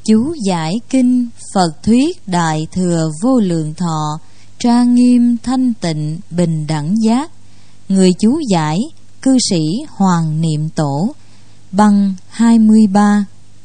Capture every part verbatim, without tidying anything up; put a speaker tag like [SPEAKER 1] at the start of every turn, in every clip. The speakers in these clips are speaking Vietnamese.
[SPEAKER 1] Chú giải kinh Phật thuyết Đại Thừa Vô Lượng Thọ, trang nghiêm thanh tịnh bình đẳng giác. Người chú giải cư sĩ Hoàng Niệm Tổ. Băng hai mươi ba.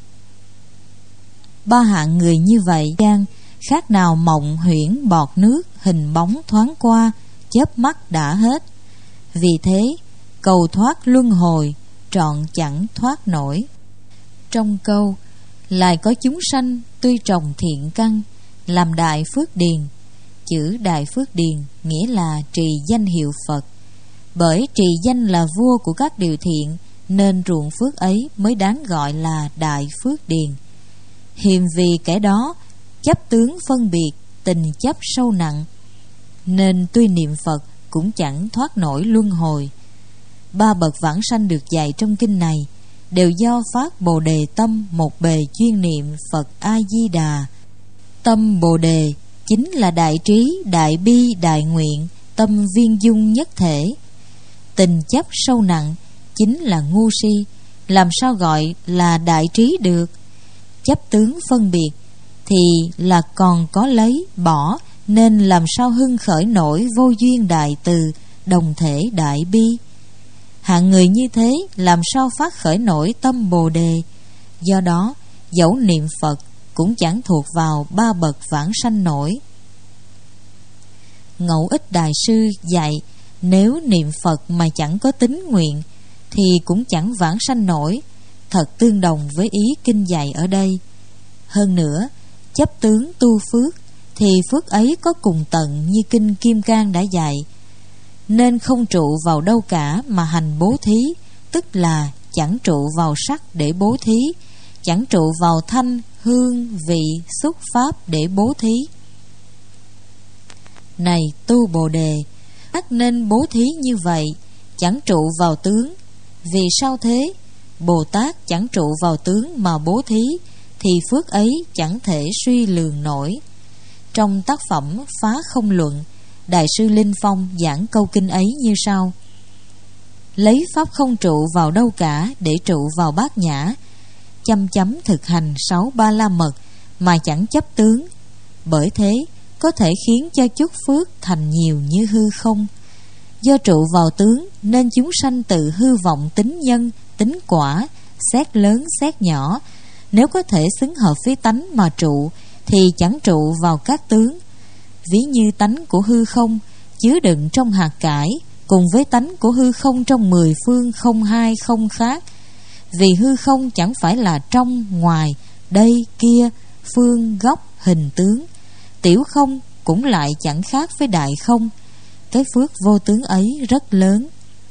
[SPEAKER 1] Ba hạng người như vậy gian khác nào mộng huyễn bọt nước, hình bóng thoáng qua, chớp mắt đã hết. Vì thế cầu thoát luân hồi, trọn chẳng thoát nổi. Trong câu lại có chúng sanh tuy trồng thiện căn, làm đại phước điền. Chữ đại phước điền nghĩa là trì danh hiệu Phật. Bởi trì danh là vua của các điều thiện, nên ruộng phước ấy mới đáng gọi là đại phước điền. Hiềm vì kẻ đó chấp tướng phân biệt, tình chấp sâu nặng, nên tuy niệm Phật cũng chẳng thoát nổi luân hồi. Ba bậc vãng sanh được dạy trong kinh này đều do phát Bồ Đề tâm một bề chuyên niệm Phật A Di Đà. Tâm Bồ Đề chính là đại trí, đại bi, đại nguyện, tâm viên dung nhất thể. Tình chấp sâu nặng chính là ngu si, làm sao gọi là đại trí được? Chấp tướng phân biệt thì là còn có lấy bỏ, nên làm sao hưng khởi nổi vô duyên đại từ, đồng thể đại bi? Hạng người như thế làm sao phát khởi nổi tâm Bồ Đề? Do đó dẫu niệm Phật cũng chẳng thuộc vào ba bậc vãng sanh nổi. Ngẫu Ích Đại Sư dạy nếu niệm Phật mà chẳng có tín nguyện thì cũng chẳng vãng sanh nổi, thật tương đồng với ý kinh dạy ở đây. Hơn nữa, chấp tướng tu phước thì phước ấy có cùng tận như kinh Kim Cang đã dạy, nên không trụ vào đâu cả mà hành bố thí, tức là chẳng trụ vào sắc để bố thí, chẳng trụ vào thanh, hương, vị, xúc pháp để bố thí. Này tu Bồ Đề, ắt nên bố thí như vậy, chẳng trụ vào tướng. Vì sao thế? Bồ Tát chẳng trụ vào tướng mà bố thí thì phước ấy chẳng thể suy lường nổi. Trong tác phẩm Phá Không Luận, Đại sư Linh Phong giảng câu kinh ấy như sau: lấy pháp không trụ vào đâu cả để trụ vào bát nhã, chăm chấm thực hành sáu ba la mật mà chẳng chấp tướng. Bởi thế có thể khiến cho chút phước thành nhiều như hư không. Do trụ vào tướng nên chúng sanh tự hư vọng tính nhân, tính quả, xét lớn xét nhỏ. Nếu có thể xứng hợp với tánh mà trụ thì chẳng trụ vào các tướng. Ví như tánh của hư không chứa đựng trong hạt cải, cùng với tánh của hư không trong mười phương không hai không khác. Vì hư không chẳng phải là trong, ngoài, đây, kia, phương, góc, hình tướng. Tiểu không cũng lại chẳng khác với đại không. Cái phước vô tướng ấy rất lớn.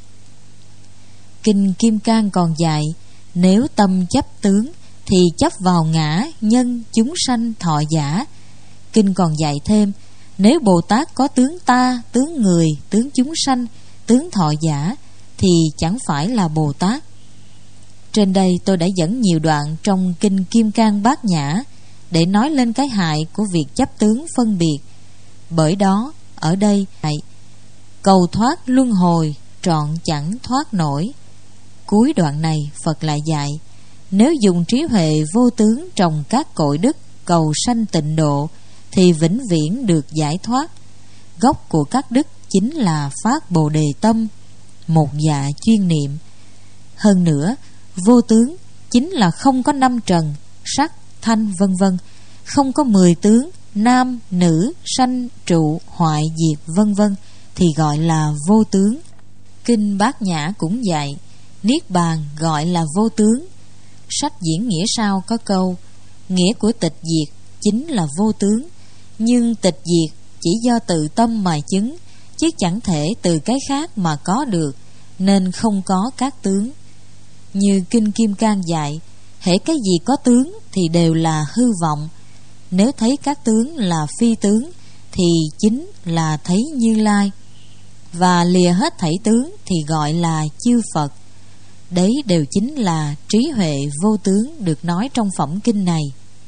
[SPEAKER 1] Kinh Kim Cang còn dạy nếu tâm chấp tướng thì chấp vào ngã, nhân, chúng sanh, thọ giả. Kinh còn dạy thêm nếu Bồ Tát có tướng ta, tướng người, tướng chúng sanh, tướng thọ giả thì chẳng phải là Bồ Tát. Trên đây tôi đã dẫn nhiều đoạn trong kinh Kim Cang Bát Nhã để nói lên cái hại của việc chấp tướng phân biệt. Bởi đó ở đây cầu thoát luân hồi, trọn chẳng thoát nổi. Cuối đoạn này Phật lại dạy nếu dùng trí huệ vô tướng trồng các cội đức cầu sanh tịnh độ thì vĩnh viễn được giải thoát. Gốc của các đức chính là phát Bồ Đề tâm, một dạ chuyên niệm. Hơn nữa, vô tướng chính là không có năm trần, sắc, thanh vân vân, không có mười tướng, nam, nữ, sanh, trụ, hoại, diệt vân vân thì gọi là vô tướng. Kinh Bát Nhã cũng dạy niết bàn gọi là vô tướng. Sách Diễn Nghĩa Sao có câu nghĩa của tịch diệt chính là vô tướng, nhưng tịch diệt chỉ do tự tâm mà chứng, chứ chẳng thể từ cái khác mà có được, nên không có các tướng. Như kinh Kim Cang dạy hễ cái gì có tướng thì đều là hư vọng. Nếu thấy các tướng là phi tướng thì chính là thấy Như Lai, và lìa hết thảy tướng thì gọi là chư Phật. Đấy đều chính là trí huệ vô tướng được nói trong phẩm kinh này.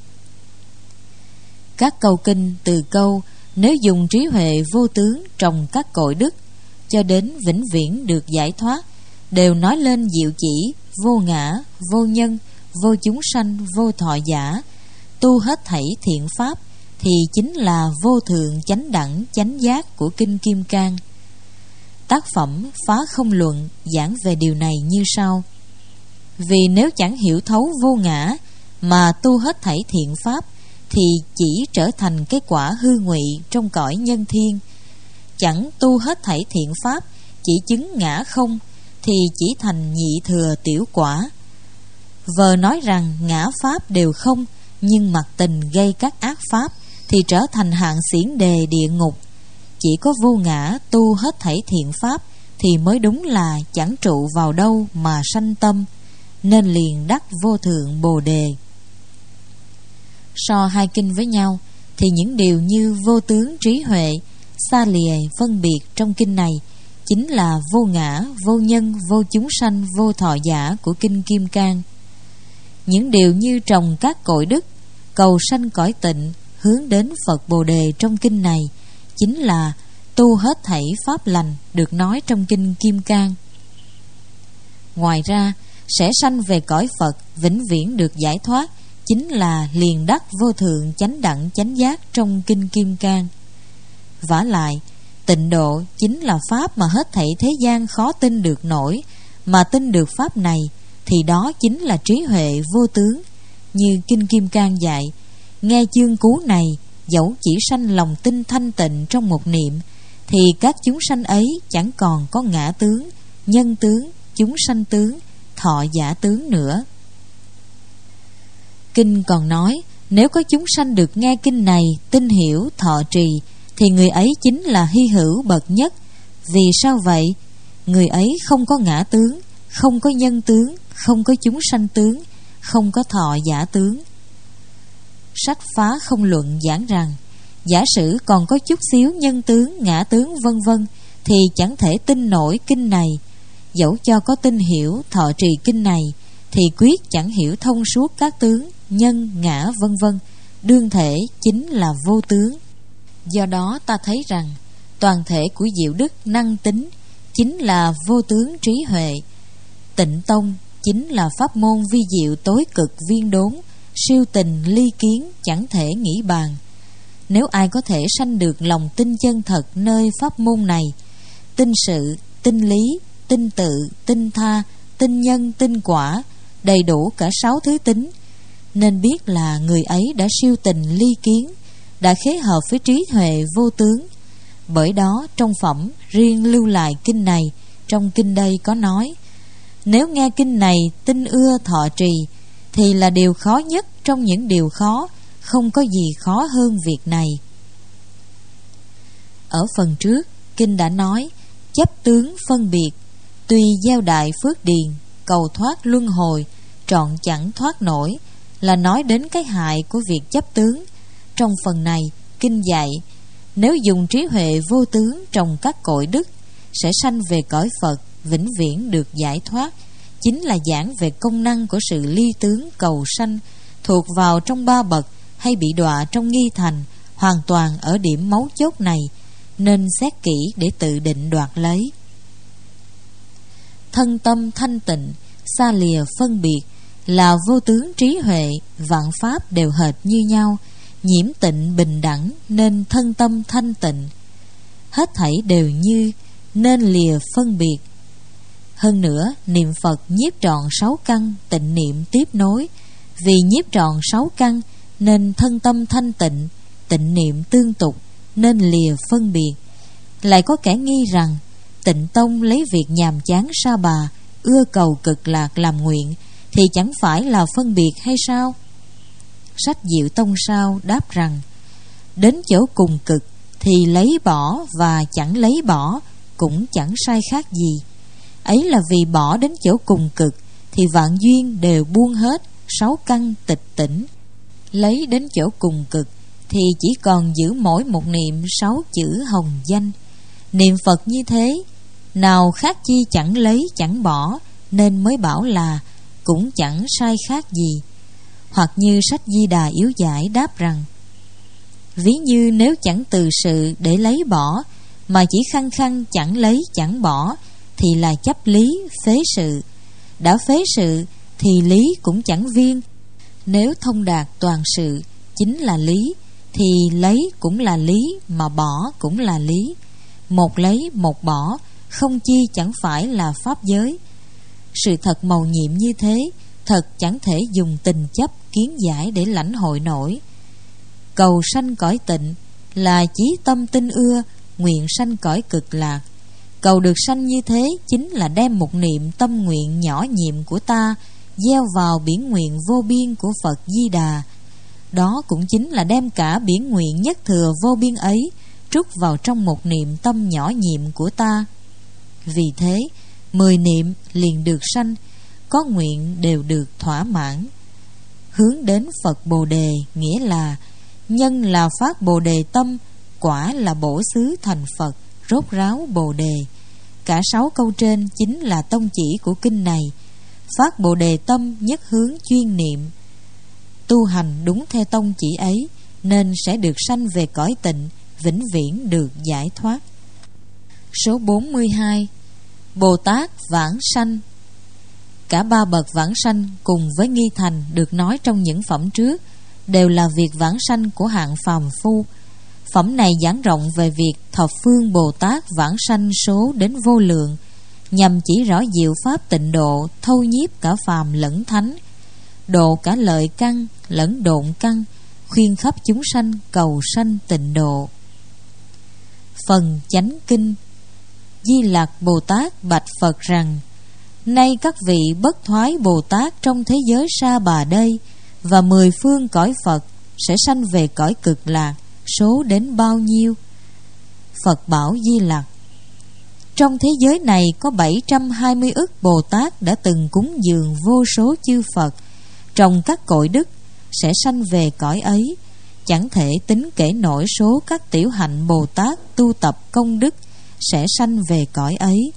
[SPEAKER 1] Các câu kinh từ câu nếu dùng trí huệ vô tướng trồng các cội đức cho đến vĩnh viễn được giải thoát đều nói lên diệu chỉ vô ngã, vô nhân, vô chúng sanh, vô thọ giả, tu hết thảy thiện pháp thì chính là vô thượng chánh đẳng chánh giác của Kinh Kim Cang. Tác phẩm Phá Không Luận giảng về điều này như sau: vì nếu chẳng hiểu thấu vô ngã mà tu hết thảy thiện pháp thì chỉ trở thành cái quả hư ngụy trong cõi nhân thiên. Chẳng tu hết thảy thiện pháp, chỉ chứng ngã không thì chỉ thành nhị thừa tiểu quả. Vờ nói rằng ngã pháp đều không, nhưng mặc tình gây các ác pháp thì trở thành hạng xiển đề địa ngục. Chỉ có vô ngã tu hết thảy thiện pháp thì mới đúng là chẳng trụ vào đâu mà sanh tâm, nên liền đắc vô thượng bồ đề. So hai kinh với nhau thì những điều như vô tướng trí huệ, xa lìa phân biệt trong kinh này chính là vô ngã, vô nhân, vô chúng sanh, vô thọ giả của Kinh Kim Cang. Những điều như trồng các cội đức, cầu sanh cõi tịnh, hướng đến Phật Bồ Đề trong kinh này chính là tu hết thảy pháp lành được nói trong Kinh Kim Cang. Ngoài ra, sẽ sanh về cõi Phật vĩnh viễn được giải thoát chính là liền đắc vô thượng chánh đẳng chánh giác trong Kinh Kim Cang. Vả lại, tịnh độ chính là pháp mà hết thảy thế gian khó tin được nổi, mà tin được pháp này thì đó chính là trí huệ vô tướng. Như Kinh Kim Cang dạy, nghe chương cú này, dẫu chỉ sanh lòng tin thanh tịnh trong một niệm, thì các chúng sanh ấy chẳng còn có ngã tướng, nhân tướng, chúng sanh tướng, thọ giả tướng nữa. Kinh còn nói, nếu có chúng sanh được nghe kinh này, tin hiểu, thọ trì, thì người ấy chính là hy hữu bậc nhất. Vì sao vậy? Người ấy không có ngã tướng, không có nhân tướng, không có chúng sanh tướng, không có thọ giả tướng. Sách Phá Không Luận giảng rằng, giả sử còn có chút xíu nhân tướng, ngã tướng vân vân thì chẳng thể tin nổi kinh này. Dẫu cho có tin hiểu, thọ trì kinh này thì quyết chẳng hiểu thông suốt các tướng, nhân, ngã vân vân, đương thể chính là vô tướng. Do đó ta thấy rằng toàn thể của diệu đức năng tính chính là vô tướng trí huệ. Tịnh tông chính là pháp môn vi diệu tối cực viên đốn, siêu tình ly kiến chẳng thể nghĩ bàn. Nếu ai có thể sanh được lòng tin chân thật nơi pháp môn này, tin sự, tin lý, tin tự, tin tha, tin nhân, tin quả, đầy đủ cả sáu thứ tính, nên biết là người ấy đã siêu tình ly kiến, đã khế hợp với trí huệ vô tướng. Bởi đó trong phẩm riêng lưu lại kinh này, trong kinh đây có nói, nếu nghe kinh này tin ưa thọ trì thì là điều khó nhất trong những điều khó, không có gì khó hơn việc này. Ở phần trước, kinh đã nói chấp tướng phân biệt, tuy gieo đại phước điền, cầu thoát luân hồi, trọn chẳng thoát nổi, là nói đến cái hại của việc chấp tướng. Trong phần này, kinh dạy, nếu dùng trí huệ vô tướng trồng các cội đức, sẽ sanh về cõi Phật, vĩnh viễn được giải thoát, chính là giảng về công năng của sự ly tướng cầu sanh, thuộc vào trong ba bậc hay bị đọa trong nghi thành, hoàn toàn ở điểm mấu chốt này, nên xét kỹ để tự định đoạt lấy. Thân tâm thanh tịnh, xa lìa phân biệt, là vô tướng trí huệ, vạn pháp đều hệt như nhau, nhiễm tịnh bình đẳng, nên thân tâm thanh tịnh. Hết thảy đều như, nên lìa phân biệt. Hơn nữa, niệm Phật nhiếp trọn sáu căn, tịnh niệm tiếp nối. Vì nhiếp trọn sáu căn, nên thân tâm thanh tịnh, tịnh niệm tương tục, nên lìa phân biệt. Lại có kẻ nghi rằng, Tịnh tông lấy việc nhàm chán sa bà, ưa cầu cực lạc làm nguyện, thì chẳng phải là phân biệt hay sao? Sách Diệu Tông Sao đáp rằng, đến chỗ cùng cực thì lấy bỏ và chẳng lấy bỏ cũng chẳng sai khác gì. Ấy là vì bỏ đến chỗ cùng cực thì vạn duyên đều buông hết, sáu căn tịch tỉnh. Lấy đến chỗ cùng cực thì chỉ còn giữ mỗi một niệm sáu chữ hồng danh. Niệm Phật như thế, nào khác chi chẳng lấy chẳng bỏ, nên mới bảo là cũng chẳng sai khác gì. Hoặc như sách Di Đà Yếu Giải đáp rằng, ví như nếu chẳng từ sự để lấy bỏ, mà chỉ khăng khăng chẳng lấy chẳng bỏ, thì là chấp lý phế sự. Đã phế sự thì lý cũng chẳng viên, Nếu thông đạt toàn sự chính là lý, thì lấy cũng là lý, mà bỏ cũng là lý. Một lấy một bỏ, không chi chẳng phải là pháp giới. Sự thật mầu nhiệm như thế, thật chẳng thể dùng tình chấp kiến giải để lãnh hội nổi. Cầu sanh cõi tịnh là chí tâm tinh ưa, nguyện sanh cõi cực lạc. Cầu được sanh như thế chính là đem một niệm tâm nguyện nhỏ nhiệm của ta gieo vào biển nguyện vô biên của Phật Di Đà. Đó cũng chính là đem cả biển nguyện nhất thừa vô biên ấy trút vào trong một niệm tâm nhỏ nhiệm của ta. Vì thế, mười niệm liền được sanh, có nguyện đều được thỏa mãn. Hướng đến Phật Bồ Đề nghĩa là nhân là phát Bồ Đề tâm, quả là bổ xứ thành Phật, rốt ráo Bồ Đề. Cả sáu câu trên chính là tông chỉ của kinh này. Phát Bồ Đề tâm nhất hướng chuyên niệm, tu hành đúng theo tông chỉ ấy, nên sẽ được sanh về cõi tịnh, vĩnh viễn được giải thoát. Số bốn mươi hai. Bồ Tát vãng sanh. Cả ba bậc vãng sanh cùng với nghi thành được nói trong những phẩm trước đều là việc vãng sanh của hạng phàm phu. Phẩm này giảng rộng về việc thập phương Bồ Tát vãng sanh số đến vô lượng, nhằm chỉ rõ diệu pháp tịnh độ, thâu nhiếp cả phàm lẫn thánh, độ cả lợi căn lẫn độn căn, khuyên khắp chúng sanh cầu sanh tịnh độ. Phần chánh kinh. Di Lặc Bồ Tát bạch Phật rằng: nay các vị bất thoái Bồ Tát trong thế giới Sa Bà đây và mười phương cõi Phật sẽ sanh về cõi cực lạc, số đến bao nhiêu? Phật bảo Di Lặc: trong thế giới này có bảy trăm hai mươi ức Bồ Tát đã từng cúng dường vô số chư Phật trong các cội đức, sẽ sanh về cõi ấy, chẳng thể tính kể nổi số các tiểu hạnh Bồ Tát tu tập công đức sẽ sanh về cõi ấy.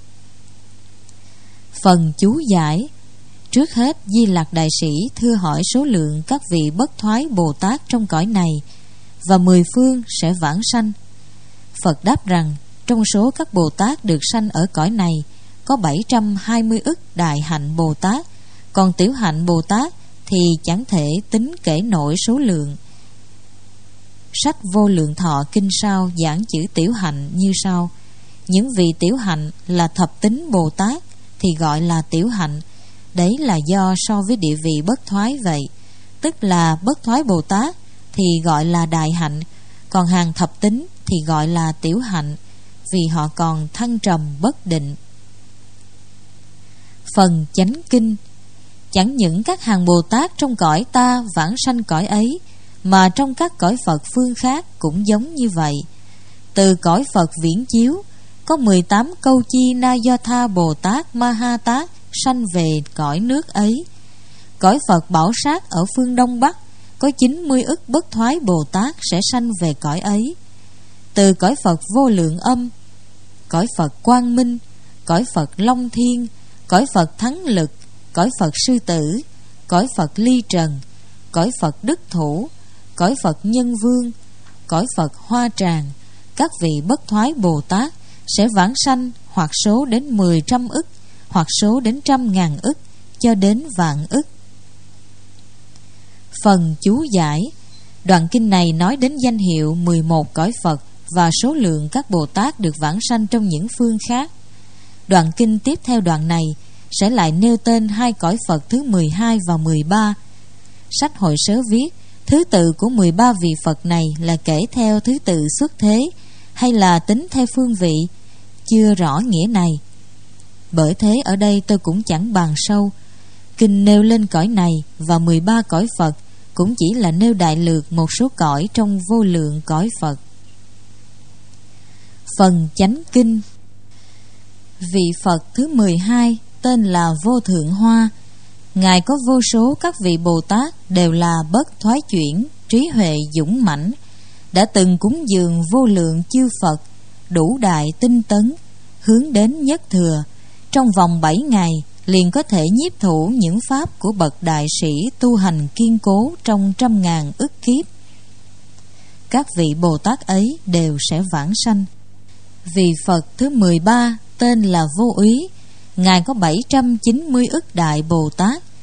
[SPEAKER 1] Phần chú giải. Trước hết, Di Lặc Đại Sĩ thưa hỏi số lượng các vị bất thoái Bồ Tát trong cõi này và mười phương sẽ vãng sanh. Phật đáp rằng trong số các Bồ Tát được sanh ở cõi này có bảy trăm hai mươi ức đại hạnh Bồ Tát, còn tiểu hạnh Bồ Tát thì chẳng thể tính kể nổi số lượng. Sách Vô Lượng Thọ Kinh Sao giảng chữ tiểu hạnh như sau: những vị tiểu hạnh là thập tính Bồ Tát thì gọi là tiểu hạnh. Đấy là do so với địa vị bất thoái vậy. Tức là bất thoái Bồ Tát thì gọi là đại hạnh, còn hàng thập tính thì gọi là tiểu hạnh, vì họ còn thăng trầm bất định. Phần chánh kinh. Chẳng những các hàng Bồ Tát trong cõi ta vãng sanh cõi ấy, mà trong các cõi Phật phương khác cũng giống như vậy. Từ cõi Phật viễn chiếu có mười tám câu chi na do tha Bồ Tát Ma Ha Tát sanh về cõi nước ấy. Cõi Phật Bảo Sát ở phương Đông Bắc có chín mươi ức bất thoái Bồ Tát sẽ sanh về cõi ấy. Từ cõi Phật Vô Lượng Âm, cõi Phật Quang Minh, cõi Phật Long Thiên, cõi Phật Thắng Lực, cõi Phật Sư Tử, cõi Phật Ly Trần, cõi Phật Đức Thủ, cõi Phật Nhân Vương, cõi Phật Hoa Tràng, các vị bất thoái Bồ Tát sẽ vãng sanh hoặc số đến mười trăm ức, hoặc số đến trăm ngàn ức, cho đến vạn ức. Phần chú giải. Đoạn kinh này nói đến danh hiệu mười một cõi Phật và số lượng các Bồ Tát được vãng sanh trong những phương khác. Đoạn kinh tiếp theo đoạn này sẽ lại nêu tên hai cõi Phật thứ mười hai và mười ba. Sách Hội Sớ viết thứ tự của mười ba vị Phật này là kể theo thứ tự xuất thế hay là tính theo phương vị, chưa rõ nghĩa này. Bởi thế ở đây tôi cũng chẳng bàn sâu. Kinh nêu lên cõi này và mười ba cõi Phật cũng chỉ là nêu đại lược một số cõi trong vô lượng cõi Phật. Phần chánh kinh. Vị Phật thứ mười hai tên là Vô Thượng Hoa. Ngài có vô số các vị Bồ Tát đều là bất thoái chuyển, trí huệ dũng mãnh, đã từng cúng dường vô lượng chư Phật, đủ đại tinh tấn, hướng đến nhất thừa. Trong vòng bảy ngày liền có thể nhiếp thủ những pháp của bậc đại sĩ tu hành kiên cố trong trăm ngàn ức kiếp. Các vị Bồ Tát ấy đều sẽ vãng sanh. Vị Phật thứ mười ba tên là Vô Úy. Ngài có bảy trăm chín mươi ức đại Bồ Tát,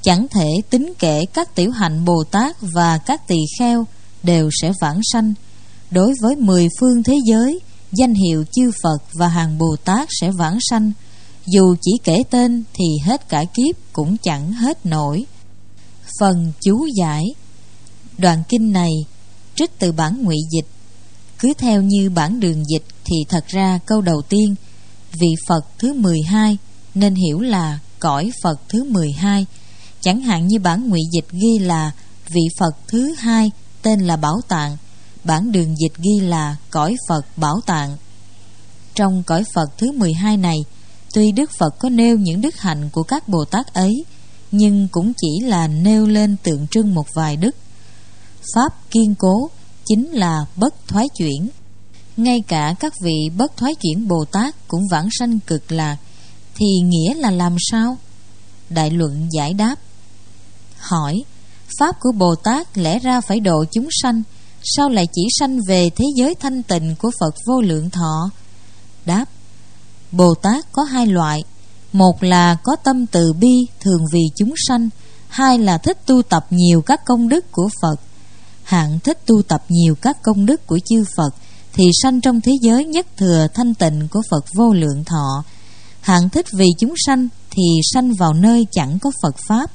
[SPEAKER 1] chẳng thể tính kể các tiểu hạnh Bồ Tát và các tỳ kheo đều sẽ vãng sanh. Đối với mười phương thế giới, danh hiệu chư Phật và hàng Bồ Tát sẽ vãng sanh, dù chỉ kể tên thì hết cả kiếp cũng chẳng hết nổi. Phần chú giải. Đoạn kinh này trích từ bản ngụy dịch. Cứ theo như bản đường dịch thì thật ra câu đầu tiên, vị Phật thứ mười hai, nên hiểu là cõi Phật thứ mười hai. Chẳng hạn như bản ngụy dịch ghi là vị Phật thứ hai tên là Bảo Tạng, bản đường dịch ghi là cõi Phật Bảo Tạng. Trong cõi Phật thứ mười hai này, tuy Đức Phật có nêu những đức hạnh của các Bồ Tát ấy, nhưng cũng chỉ là nêu lên tượng trưng một vài đức. Pháp kiên cố chính là bất thoái chuyển. Ngay cả các vị bất thoái chuyển Bồ Tát cũng vãng sanh cực lạc, thì nghĩa là làm sao? Đại luận giải đáp. Hỏi: Pháp của Bồ Tát lẽ ra phải độ chúng sanh, sao lại chỉ sanh về thế giới thanh tịnh của Phật Vô Lượng Thọ? Đáp: Bồ Tát có hai loại. Một là có tâm từ bi thường vì chúng sanh, hai là thích tu tập nhiều các công đức của Phật. Hạng thích tu tập nhiều các công đức của chư Phật thì sanh trong thế giới nhất thừa thanh tịnh của Phật Vô Lượng Thọ. Hạng thích vì chúng sanh thì sanh vào nơi chẳng có Phật Pháp.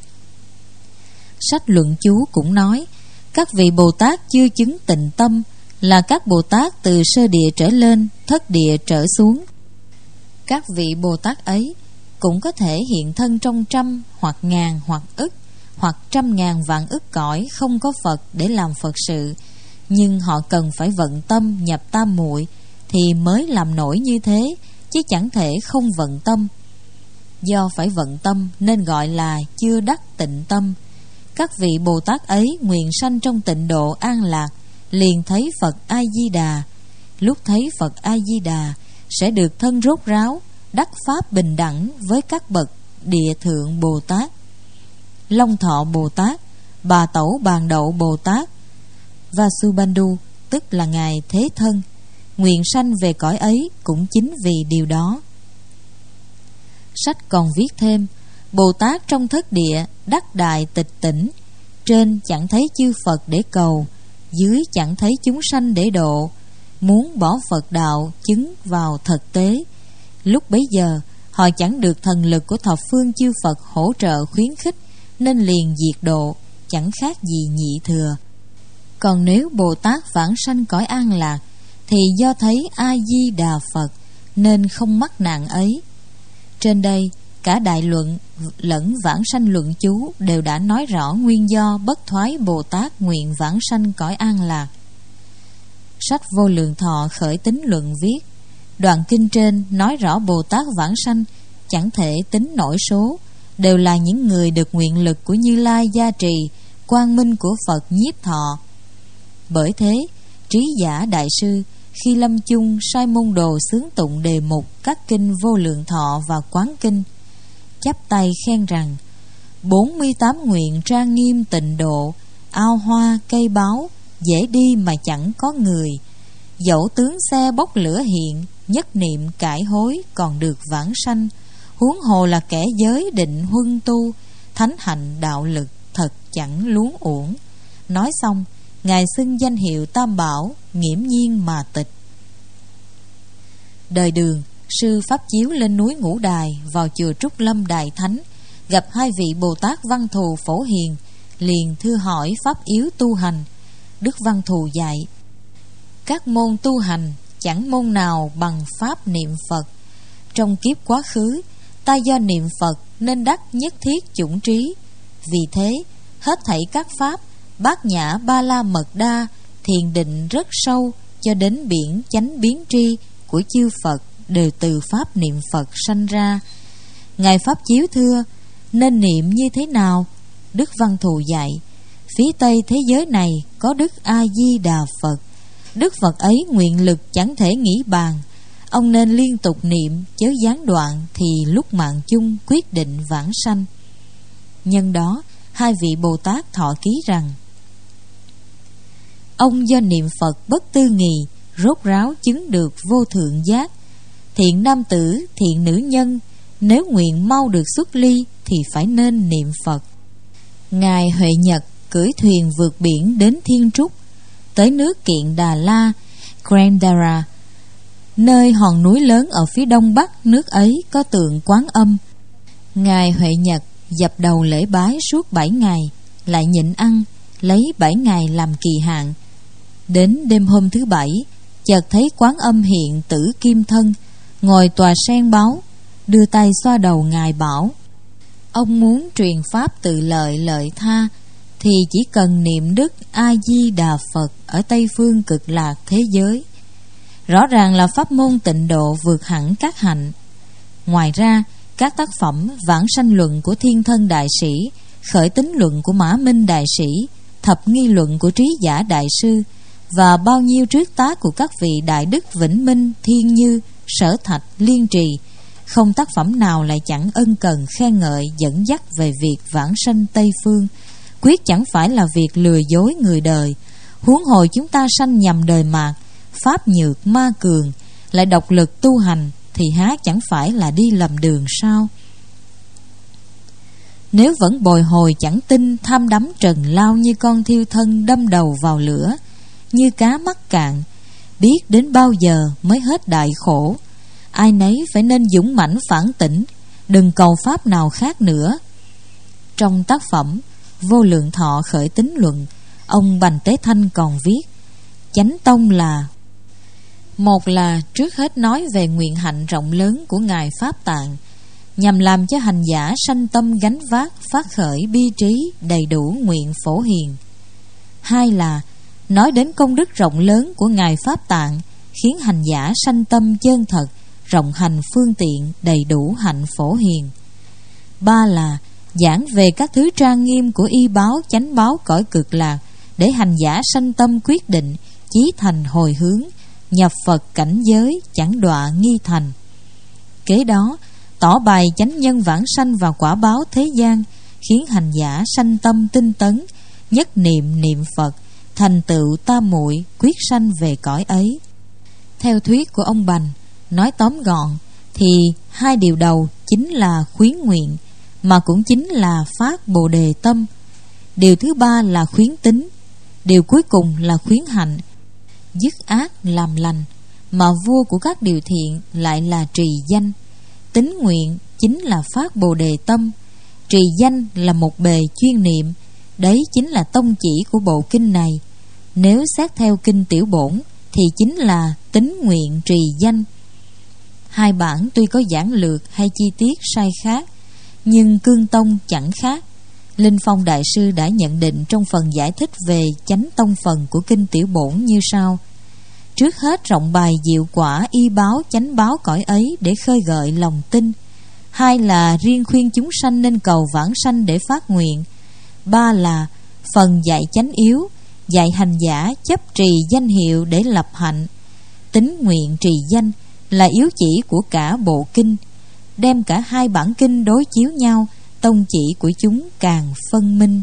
[SPEAKER 1] Sách luận chú cũng nói, các vị Bồ Tát chưa chứng tịnh tâm là các Bồ Tát từ sơ địa trở lên, thất địa trở xuống. Các vị Bồ Tát ấy cũng có thể hiện thân trong trăm hoặc ngàn hoặc ức hoặc trăm ngàn vạn ức cõi không có Phật để làm Phật sự, nhưng họ cần phải vận tâm nhập tam muội thì mới làm nổi như thế, chứ chẳng thể không vận tâm. Do phải vận tâm nên gọi là chưa đắc tịnh tâm. Các vị Bồ Tát ấy nguyện sanh trong tịnh độ an lạc, liền thấy Phật A Di Đà. Lúc thấy Phật A Di Đà sẽ được thân rốt ráo, đắc pháp bình đẳng với các bậc địa thượng Bồ Tát, Long Thọ Bồ Tát, Bà Tẩu Bàn Đậu Bồ Tát, Vasubandhu, tức là Ngài Thế Thân. Nguyện sanh về cõi ấy cũng chính vì điều đó. Sách còn viết thêm, Bồ Tát trong thất địa đắc đại tịch tỉnh, trên chẳng thấy chư Phật để cầu, dưới chẳng thấy chúng sanh để độ. Muốn bỏ Phật đạo chứng vào thực tế, lúc bấy giờ họ chẳng được thần lực của thập phương chư Phật hỗ trợ khuyến khích, nên liền diệt độ, chẳng khác gì nhị thừa. Còn nếu Bồ Tát vãng sanh cõi an lạc thì do thấy A Di Đà Phật nên không mắc nạn ấy. Trên đây cả đại luận lẫn vãng sanh luận chú đều đã nói rõ nguyên do bất thoái Bồ Tát nguyện vãng sanh cõi an lạc. Sách Vô Lượng Thọ khởi tính luận viết, đoạn kinh trên nói rõ Bồ Tát vãng sanh chẳng thể tính nổi số, đều là những người được nguyện lực của Như Lai gia trì, quang minh của Phật nhiếp thọ. Bởi thế, Trí Giả Đại Sư khi lâm chung sai môn đồ xướng tụng đề mục các kinh Vô Lượng Thọ và Quán Kinh, chắp tay khen rằng: bốn mươi tám nguyện trang nghiêm tịnh độ, ao hoa cây báu, dễ đi mà chẳng có người. Dẫu tướng xe bốc lửa hiện, nhất niệm cải hối còn được vãng sanh. Huống hồ là kẻ giới định huân tu, thánh hạnh đạo lực thật chẳng luống uổng. Nói xong, Ngài xưng danh hiệu Tam Bảo, nghiễm nhiên mà tịch. Đời Đường, sư pháp chiếu lên núi Ngũ Đài vào chùa Trúc Lâm Đại Thánh, gặp hai vị Bồ Tát Văn Thù Phổ Hiền, liền thưa hỏi pháp yếu tu hành. Đức Văn Thù dạy: các môn tu hành chẳng môn nào bằng pháp niệm Phật. Trong kiếp quá khứ, ta do niệm Phật nên đắc nhất thiết chủng trí. Vì thế, hết thảy các pháp, bát nhã ba la mật đa, thiền định rất sâu, cho đến biển chánh biến tri của chư Phật đều từ pháp niệm Phật sanh ra. Ngài Pháp Chiếu thưa: nên niệm như thế nào? Đức Văn Thù dạy: phía Tây thế giới này có Đức A Di Đà Phật. Đức Phật ấy nguyện lực chẳng thể nghĩ bàn. Ông nên liên tục niệm, chớ gián đoạn, thì lúc mạng chung quyết định vãng sanh. Nhân đó, hai vị Bồ Tát thọ ký rằng: ông do niệm Phật bất tư nghì, rốt ráo chứng được vô thượng giác. Thiện nam tử, thiện nữ nhân, nếu nguyện mau được xuất ly thì phải nên niệm Phật. Ngài Huệ Nhật cưỡi thuyền vượt biển đến Thiên Trúc, tới nước Kiện Đà La, Grandara, nơi hòn núi lớn ở phía đông bắc nước ấy có tượng Quán Âm. Ngài Huệ Nhật dập đầu lễ bái suốt bảy ngày, lại nhịn ăn, lấy bảy ngày làm kỳ hạn. Đến đêm hôm thứ bảy, chợt thấy Quán Âm hiện tử kim thân, ngồi tòa sen báu, đưa tay xoa đầu Ngài bảo: ông muốn truyền pháp tự lợi lợi tha thì chỉ cần niệm Đức A Di Đà Phật ở Tây phương cực lạc thế giới. Rõ ràng là pháp môn tịnh độ vượt hẳn các hạnh. Ngoài ra, các tác phẩm Vãng Sanh Luận của Thiên Thân Đại Sĩ, Khởi Tính Luận của Mã Minh Đại Sĩ, Thập Nghi Luận của Trí Giả Đại Sư và bao nhiêu truyết tác của các vị Đại Đức Vĩnh Minh, Thiên Như, Sở Thạch, Liên Trì, không tác phẩm nào lại chẳng ân cần khen ngợi dẫn dắt về việc vãng sanh Tây phương, quyết chẳng phải là việc lừa dối người đời. Huống hồi chúng ta sanh nhằm đời mạt, pháp nhược ma cường, lại độc lực tu hành, thì há chẳng phải là đi lầm đường sao? Nếu vẫn bồi hồi chẳng tin, tham đắm trần lao như con thiêu thân đâm đầu vào lửa, như cá mắc cạn, biết đến bao giờ mới hết đại khổ. Ai nấy phải nên dũng mãnh phản tỉnh, đừng cầu pháp nào khác nữa. Trong tác phẩm Vô Lượng Thọ Khởi Tính Luận, ông Bành Tế Thanh còn viết: chánh tông là: một là trước hết nói về nguyện hạnh rộng lớn của Ngài Pháp Tạng, nhằm làm cho hành giả sanh tâm gánh vác, phát khởi bi trí đầy đủ nguyện phổ hiền. Hai là nói đến công đức rộng lớn của Ngài Pháp Tạng, khiến hành giả sanh tâm chân thật, rộng hành phương tiện, đầy đủ hạnh phổ hiền. Ba là giảng về các thứ trang nghiêm của y báo, chánh báo cõi cực lạc, để hành giả sanh tâm quyết định, chí thành hồi hướng, nhập Phật cảnh giới, chẳng đọa nghi thành. Kế đó tỏ bày chánh nhân vãng sanh và quả báo thế gian, khiến hành giả sanh tâm tinh tấn, nhất niệm niệm Phật, thành tựu tam muội, quyết sanh về cõi ấy. Theo thuyết của ông Bành, nói tóm gọn thì hai điều đầu chính là khuyến nguyện, mà cũng chính là phát bồ đề tâm. Điều thứ ba là khuyến tính, điều cuối cùng là khuyến hạnh. Dứt ác làm lành, mà vua của các điều thiện lại là trì danh. Tính nguyện chính là phát bồ đề tâm, trì danh là một bề chuyên niệm. Đấy chính là tông chỉ của bộ kinh này. Nếu xét theo kinh Tiểu Bổn thì chính là tính nguyện trì danh. Hai bản tuy có giảng lược hay chi tiết sai khác, nhưng cương tông chẳng khác. Linh Phong Đại Sư đã nhận định trong phần giải thích về chánh tông phần của kinh Tiểu Bổn như sau: trước hết rộng bày diệu quả y báo chánh báo cõi ấy để khơi gợi lòng tin. Hai là riêng khuyên chúng sanh nên cầu vãng sanh để phát nguyện. Ba là phần dạy chánh yếu, dạy hành giả chấp trì danh hiệu để lập hạnh. Tính nguyện trì danh là yếu chỉ của cả bộ kinh. Đem cả hai bản kinh đối chiếu nhau, tông chỉ của chúng càng phân minh.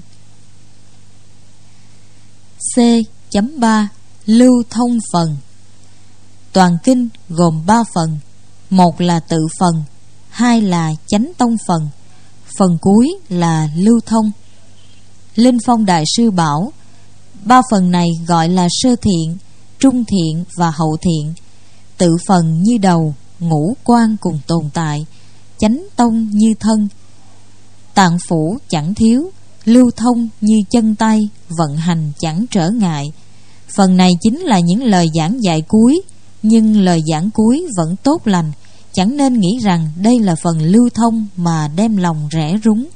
[SPEAKER 1] C ba Lưu thông phần. Toàn kinh gồm ba phần: một là tự phần, hai là chánh tông phần, phần cuối là lưu thông. Linh Phong Đại Sư bảo ba phần này gọi là sơ thiện, trung thiện và hậu thiện. Tự phần như đầu, ngũ quan cùng tồn tại, chánh tông như thân, tạng phủ chẳng thiếu, lưu thông như chân tay, vận hành chẳng trở ngại. Phần này chính là những lời giảng dạy cuối, nhưng lời giảng cuối vẫn tốt lành, chẳng nên nghĩ rằng đây là phần lưu thông mà đem lòng rẽ rúng.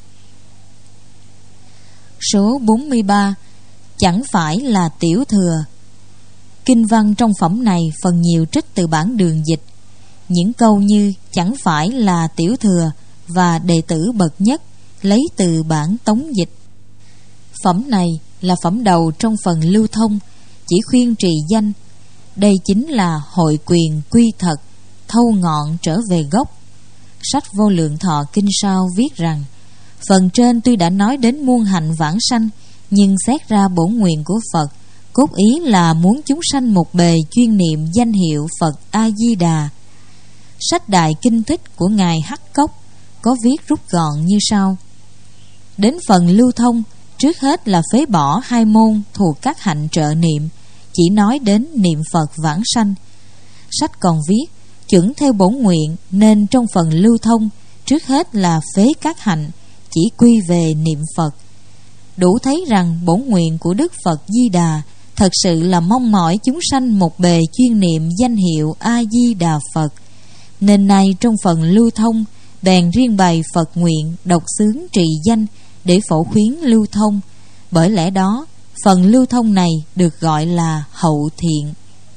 [SPEAKER 1] Số bốn mươi ba. Chẳng phải là tiểu thừa. Kinh văn trong phẩm này phần nhiều trích từ bản Đường dịch. Những câu như chẳng phải là tiểu thừa và đệ tử bậc nhất lấy từ bản Tống dịch. Phẩm này là phẩm đầu trong phần lưu thông, chỉ khuyên trì danh. Đây chính là hội quyền quy thật, thâu ngọn trở về gốc. Sách Vô Lượng Thọ kinh sau viết rằng: phần trên tuy đã nói đến muôn hạnh vãng sanh, nhưng xét ra bổn nguyện của Phật, cốt ý là muốn chúng sanh một bề chuyên niệm danh hiệu Phật A Di Đà. Sách Đại Kinh Thích của Ngài Hắc Cốc có viết rút gọn như sau: đến phần lưu thông, trước hết là phế bỏ hai môn thuộc các hạnh trợ niệm, chỉ nói đến niệm Phật vãng sanh. Sách còn viết chuẩn theo bổn nguyện, nên trong phần lưu thông, trước hết là phế các hạnh, chỉ quy về niệm Phật. Đủ thấy rằng bổn nguyện của Đức Phật Di Đà thật sự là mong mỏi chúng sanh một bề chuyên niệm danh hiệu A Di Đà Phật. Nên nay trong phần lưu thông, bèn riêng bày Phật nguyện đọc xướng trì danh để phổ khuyến lưu thông. Bởi lẽ đó, phần lưu thông này được gọi là hậu thiện.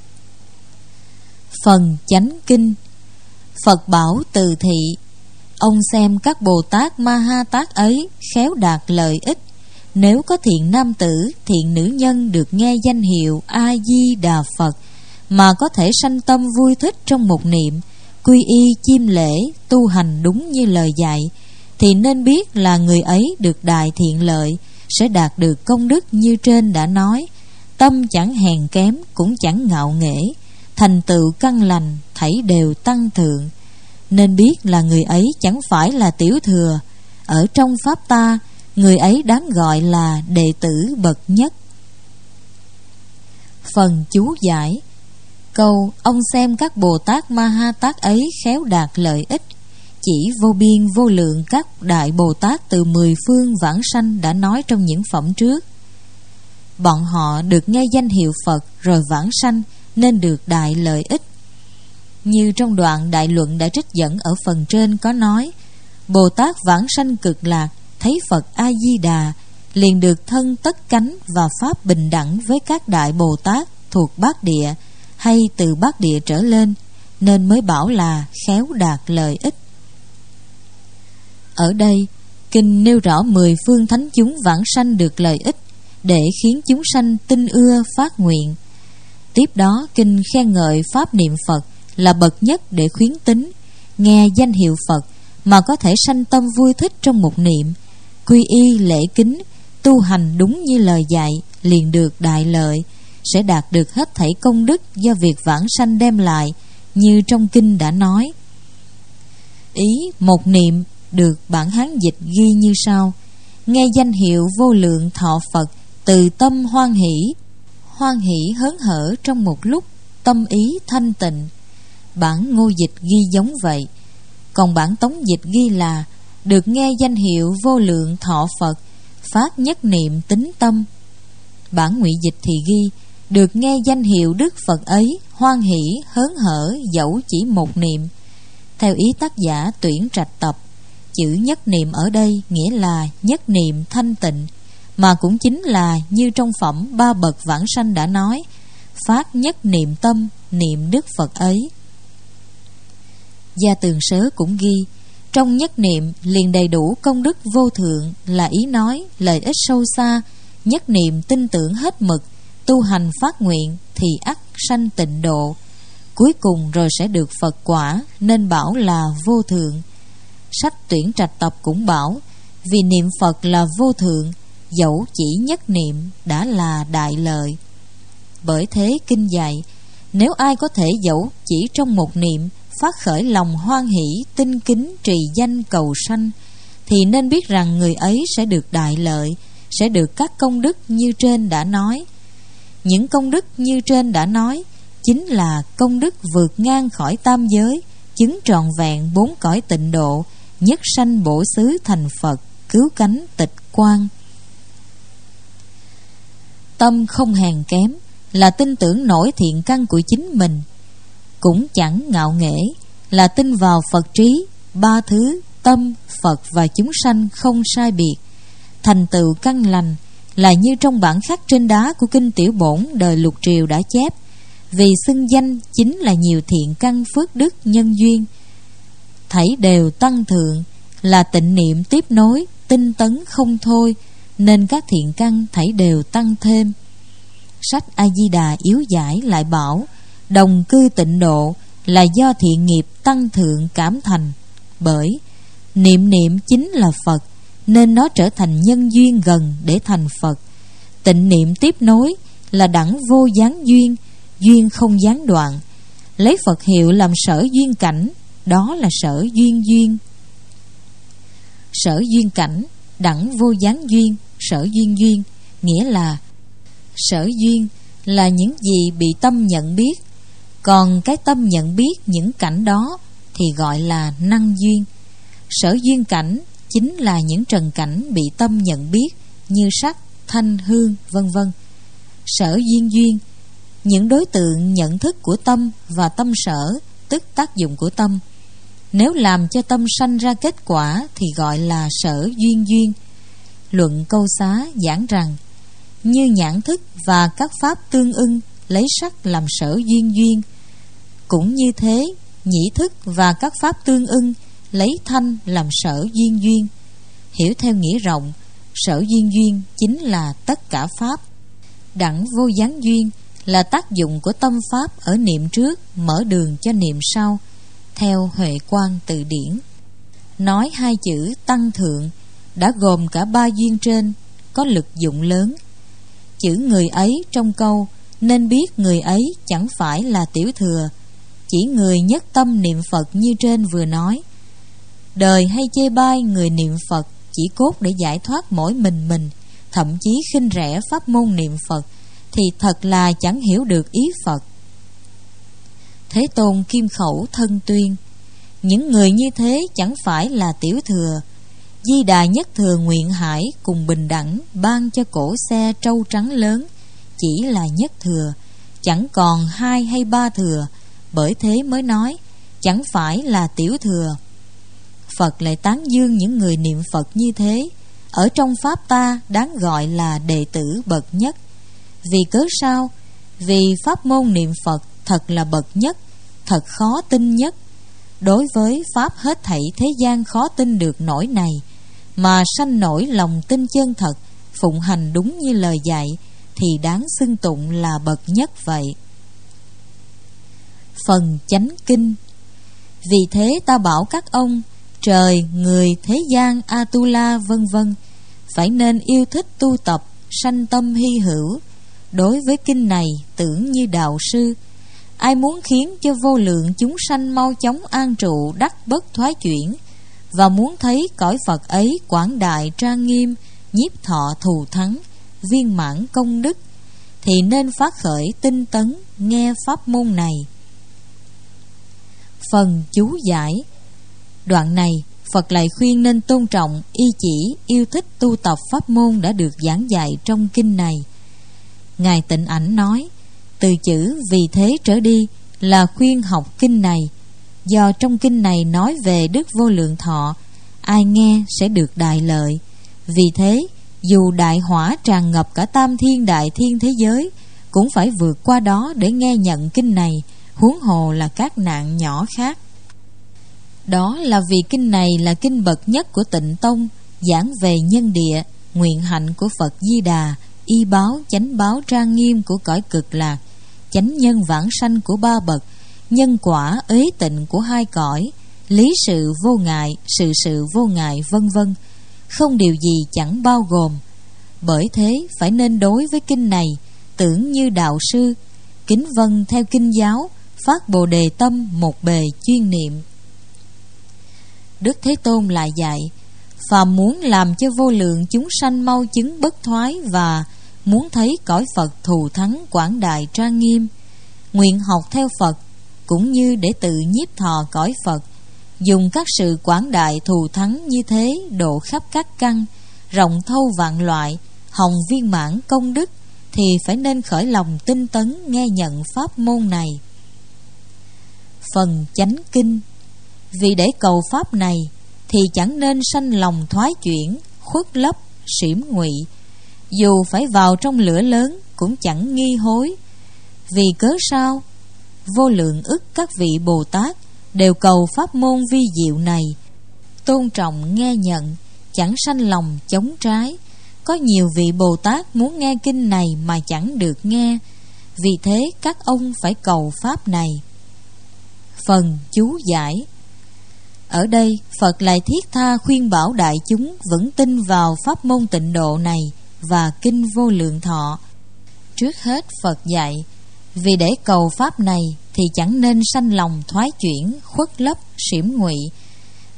[SPEAKER 1] Phần chánh kinh. Phật bảo từ thị: ông xem các Bồ Tát Ma Ha Tát ấy khéo đạt lợi ích. Nếu có thiện nam tử, thiện nữ nhân được nghe danh hiệu A Di Đà Phật mà có thể sanh tâm vui thích trong một niệm, quy y chiêm lễ, tu hành đúng như lời dạy, thì nên biết là người ấy được đại thiện lợi, sẽ đạt được công đức như trên đã nói. Tâm chẳng hèn kém, cũng chẳng ngạo nghễ, thành tựu căn lành, thảy đều tăng thượng. Nên biết là người ấy chẳng phải là tiểu thừa. Ở trong pháp ta, người ấy đáng gọi là đệ tử bậc nhất. Phần chú giải. Câu ông xem các Bồ Tát Ma Ha Tát ấy khéo đạt lợi ích, chỉ vô biên vô lượng các đại Bồ Tát từ mười phương vãng sanh đã nói trong những phẩm trước. Bọn họ được nghe danh hiệu Phật rồi vãng sanh, nên được đại lợi ích. Như trong đoạn đại luận đã trích dẫn ở phần trên có nói: Bồ Tát vãng sanh cực lạc, thấy Phật A Di Đà, liền được thân tất cánh và pháp bình đẳng với các đại Bồ Tát thuộc bát địa hay từ bát địa trở lên, nên mới bảo là khéo đạt lợi ích. Ở đây, kinh nêu rõ mười phương thánh chúng vãng sanh được lợi ích, để khiến chúng sanh tin ưa phát nguyện. Tiếp đó, kinh khen ngợi pháp niệm Phật là bậc nhất để khuyến tín nghe danh hiệu Phật mà có thể sanh tâm vui thích trong một niệm, quy y lễ kính, tu hành đúng như lời dạy, liền được đại lợi, sẽ đạt được hết thảy công đức do việc vãng sanh đem lại, như trong kinh đã nói. Ý một niệm được bản Hán dịch ghi như sau: nghe danh hiệu vô lượng thọ Phật, từ tâm hoan hỷ, hoan hỷ hớn hở trong một lúc, tâm ý thanh tịnh. Bản Ngô dịch ghi giống vậy. Còn bản Tống dịch ghi là được nghe danh hiệu vô lượng thọ Phật, phát nhất niệm tín tâm. Bản Ngụy dịch thì ghi được nghe danh hiệu Đức Phật ấy, hoan hỷ hớn hở dẫu chỉ một niệm. Theo ý tác giả Tuyển Trạch Tập, chữ nhất niệm ở đây nghĩa là nhất niệm thanh tịnh, mà cũng chính là như trong phẩm ba bậc vãng sanh đã nói: phát nhất niệm tâm, niệm Đức Phật ấy. Gia Tường Sớ cũng ghi trong nhất niệm liền đầy đủ công đức vô thượng, là ý nói lợi ích sâu xa. Nhất niệm tin tưởng hết mực, tu hành phát nguyện thì ắt sanh tịnh độ, cuối cùng rồi sẽ được Phật quả, nên bảo là vô thượng. Sách Tuyển Trạch Tập cũng bảo vì niệm Phật là vô thượng, dẫu chỉ nhất niệm đã là đại lợi. Bởi thế kinh dạy, nếu ai có thể dẫu chỉ trong một niệm phát khởi lòng hoan hỷ, tinh kính, trì danh cầu sanh, thì nên biết rằng người ấy sẽ được đại lợi, sẽ được các công đức như trên đã nói. Những công đức như trên đã nói chính là công đức vượt ngang khỏi tam giới, chứng trọn vẹn bốn cõi tịnh độ, nhất sanh bổ xứ thành Phật, cứu cánh tịch quan. Tâm không hèn kém là tin tưởng nổi thiện căn của chính mình, cũng chẳng ngạo nghễ là tin vào Phật trí. Ba thứ tâm, Phật và chúng sanh không sai biệt. Thành tựu căn lành là như trong bản khắc trên đá của kinh Tiểu Bổn đời Lục Triều đã chép: vì xưng danh chính là nhiều thiện căn phước đức nhân duyên, thảy đều tăng thượng, là tịnh niệm tiếp nối, tinh tấn không thôi, nên các thiện căn thảy đều tăng thêm. Sách A Di Đà yếu giải lại bảo đồng cư tịnh độ là do thiện nghiệp tăng thượng cảm thành. Bởi niệm niệm chính là Phật, nên nó trở thành nhân duyên gần để thành Phật. Tịnh niệm tiếp nối là đẳng vô gián duyên, duyên không gián đoạn. Lấy Phật hiệu làm sở duyên cảnh, đó là sở duyên duyên. Sở duyên cảnh, đẳng vô gián duyên, sở duyên duyên, nghĩa là sở duyên là những gì bị tâm nhận biết, còn cái tâm nhận biết những cảnh đó thì gọi là năng duyên. Sở duyên cảnh chính là những trần cảnh bị tâm nhận biết như sắc, thanh, hương, vân vân. Sở duyên duyên, những đối tượng nhận thức của tâm và tâm sở, tức tác dụng của tâm. Nếu làm cho tâm sanh ra kết quả thì gọi là sở duyên duyên. Luận Câu Xá giảng rằng, như nhãn thức và các pháp tương ưng lấy sắc làm sở duyên duyên, cũng như thế nhĩ thức và các pháp tương ưng lấy thanh làm sở duyên duyên. Hiểu theo nghĩa rộng, sở duyên duyên chính là tất cả pháp. Đẳng vô gián duyên là tác dụng của tâm pháp ở niệm trước mở đường cho niệm sau, theo Huệ Quang Từ Điển. Nói hai chữ tăng thượng đã gồm cả ba duyên trên, có lực dụng lớn. Chữ người ấy trong câu nên biết người ấy chẳng phải là tiểu thừa, chỉ người nhất tâm niệm Phật như trên vừa nói. Đời hay chê bai người niệm Phật chỉ cốt để giải thoát mỗi mình mình, thậm chí khinh rẻ pháp môn niệm Phật, thì thật là chẳng hiểu được ý Phật. Thế Tôn Kim Khẩu thân tuyên, những người như thế chẳng phải là tiểu thừa. Di Đà Nhất Thừa nguyện hải cùng bình đẳng ban cho cổ xe trâu trắng lớn, chỉ là nhất thừa, chẳng còn hai hay ba thừa, bởi thế mới nói chẳng phải là tiểu thừa. Phật lại tán dương những người niệm Phật như thế, ở trong pháp ta đáng gọi là đệ tử bậc nhất. Vì cớ sao? Vì pháp môn niệm Phật thật là bậc nhất, thật khó tin nhất. Đối với pháp hết thảy thế gian khó tin được nổi này, mà sanh nổi lòng tin chân thật, phụng hành đúng như lời dạy, thì đáng xưng tụng là bậc nhất vậy. Phần chánh kinh. Vì thế ta bảo các ông, trời, người, thế gian, Atula vân vân, phải nên yêu thích tu tập, sanh tâm hy hữu. Đối với kinh này tưởng như đạo sư. Ai muốn khiến cho vô lượng chúng sanh mau chóng an trụ đắc bất thoái chuyển, và muốn thấy cõi Phật ấy quảng đại trang nghiêm, nhiếp thọ thù thắng, viên mãn công đức, thì nên phát khởi tinh tấn nghe pháp môn này. Phần chú giải. Đoạn này Phật lại khuyên nên tôn trọng, y chỉ, yêu thích tu tập pháp môn đã được giảng dạy trong kinh này. Ngài Tịnh Ảnh nói, từ chữ vì thế trở đi là khuyên học kinh này, do trong kinh này nói về Đức Vô Lượng Thọ, ai nghe sẽ được đại lợi. Vì thế, dù đại hỏa tràn ngập cả tam thiên đại thiên thế giới, cũng phải vượt qua đó để nghe nhận kinh này, huống hồ là các nạn nhỏ khác. Đó là vì kinh này là kinh bậc nhất của Tịnh Tông, giảng về nhân địa, nguyện hạnh của Phật Di Đà, y báo, chánh báo trang nghiêm của cõi cực lạc, chánh nhân vãng sanh của ba bậc, nhân quả ế tịnh của hai cõi, lý sự vô ngại, sự sự vô ngại vân vân, không điều gì chẳng bao gồm. Bởi thế phải nên đối với kinh này tưởng như đạo sư, kính vâng theo kinh giáo, phát bồ đề tâm một bề chuyên niệm. Đức Thế Tôn lại dạy, phàm muốn làm cho vô lượng chúng sanh mau chứng bất thoái và muốn thấy cõi Phật thù thắng quảng đại trang nghiêm, nguyện học theo Phật, cũng như để tự nhiếp thọ cõi Phật, dùng các sự quảng đại thù thắng như thế độ khắp các căn, rộng thâu vạn loại, hồng viên mãn công đức, thì phải nên khởi lòng tinh tấn nghe nhận pháp môn này. Phần chánh kinh. Vì để cầu pháp này thì chẳng nên sanh lòng thoái chuyển, khuất lấp, xỉm ngụy, dù phải vào trong lửa lớn cũng chẳng nghi hối. Vì cớ sao? Vô lượng ức các vị Bồ Tát đều cầu pháp môn vi diệu này, tôn trọng nghe nhận, chẳng sanh lòng chống trái. Có nhiều vị Bồ Tát muốn nghe kinh này mà chẳng được nghe, vì thế các ông phải cầu pháp này. Phần chú giải. Ở đây Phật lại thiết tha khuyên bảo đại chúng vững tin vào pháp môn tịnh độ này và kinh Vô Lượng Thọ. Trước hết Phật dạy, vì để cầu pháp này thì chẳng nên sanh lòng thoái chuyển, khuất lấp, xỉm ngụy.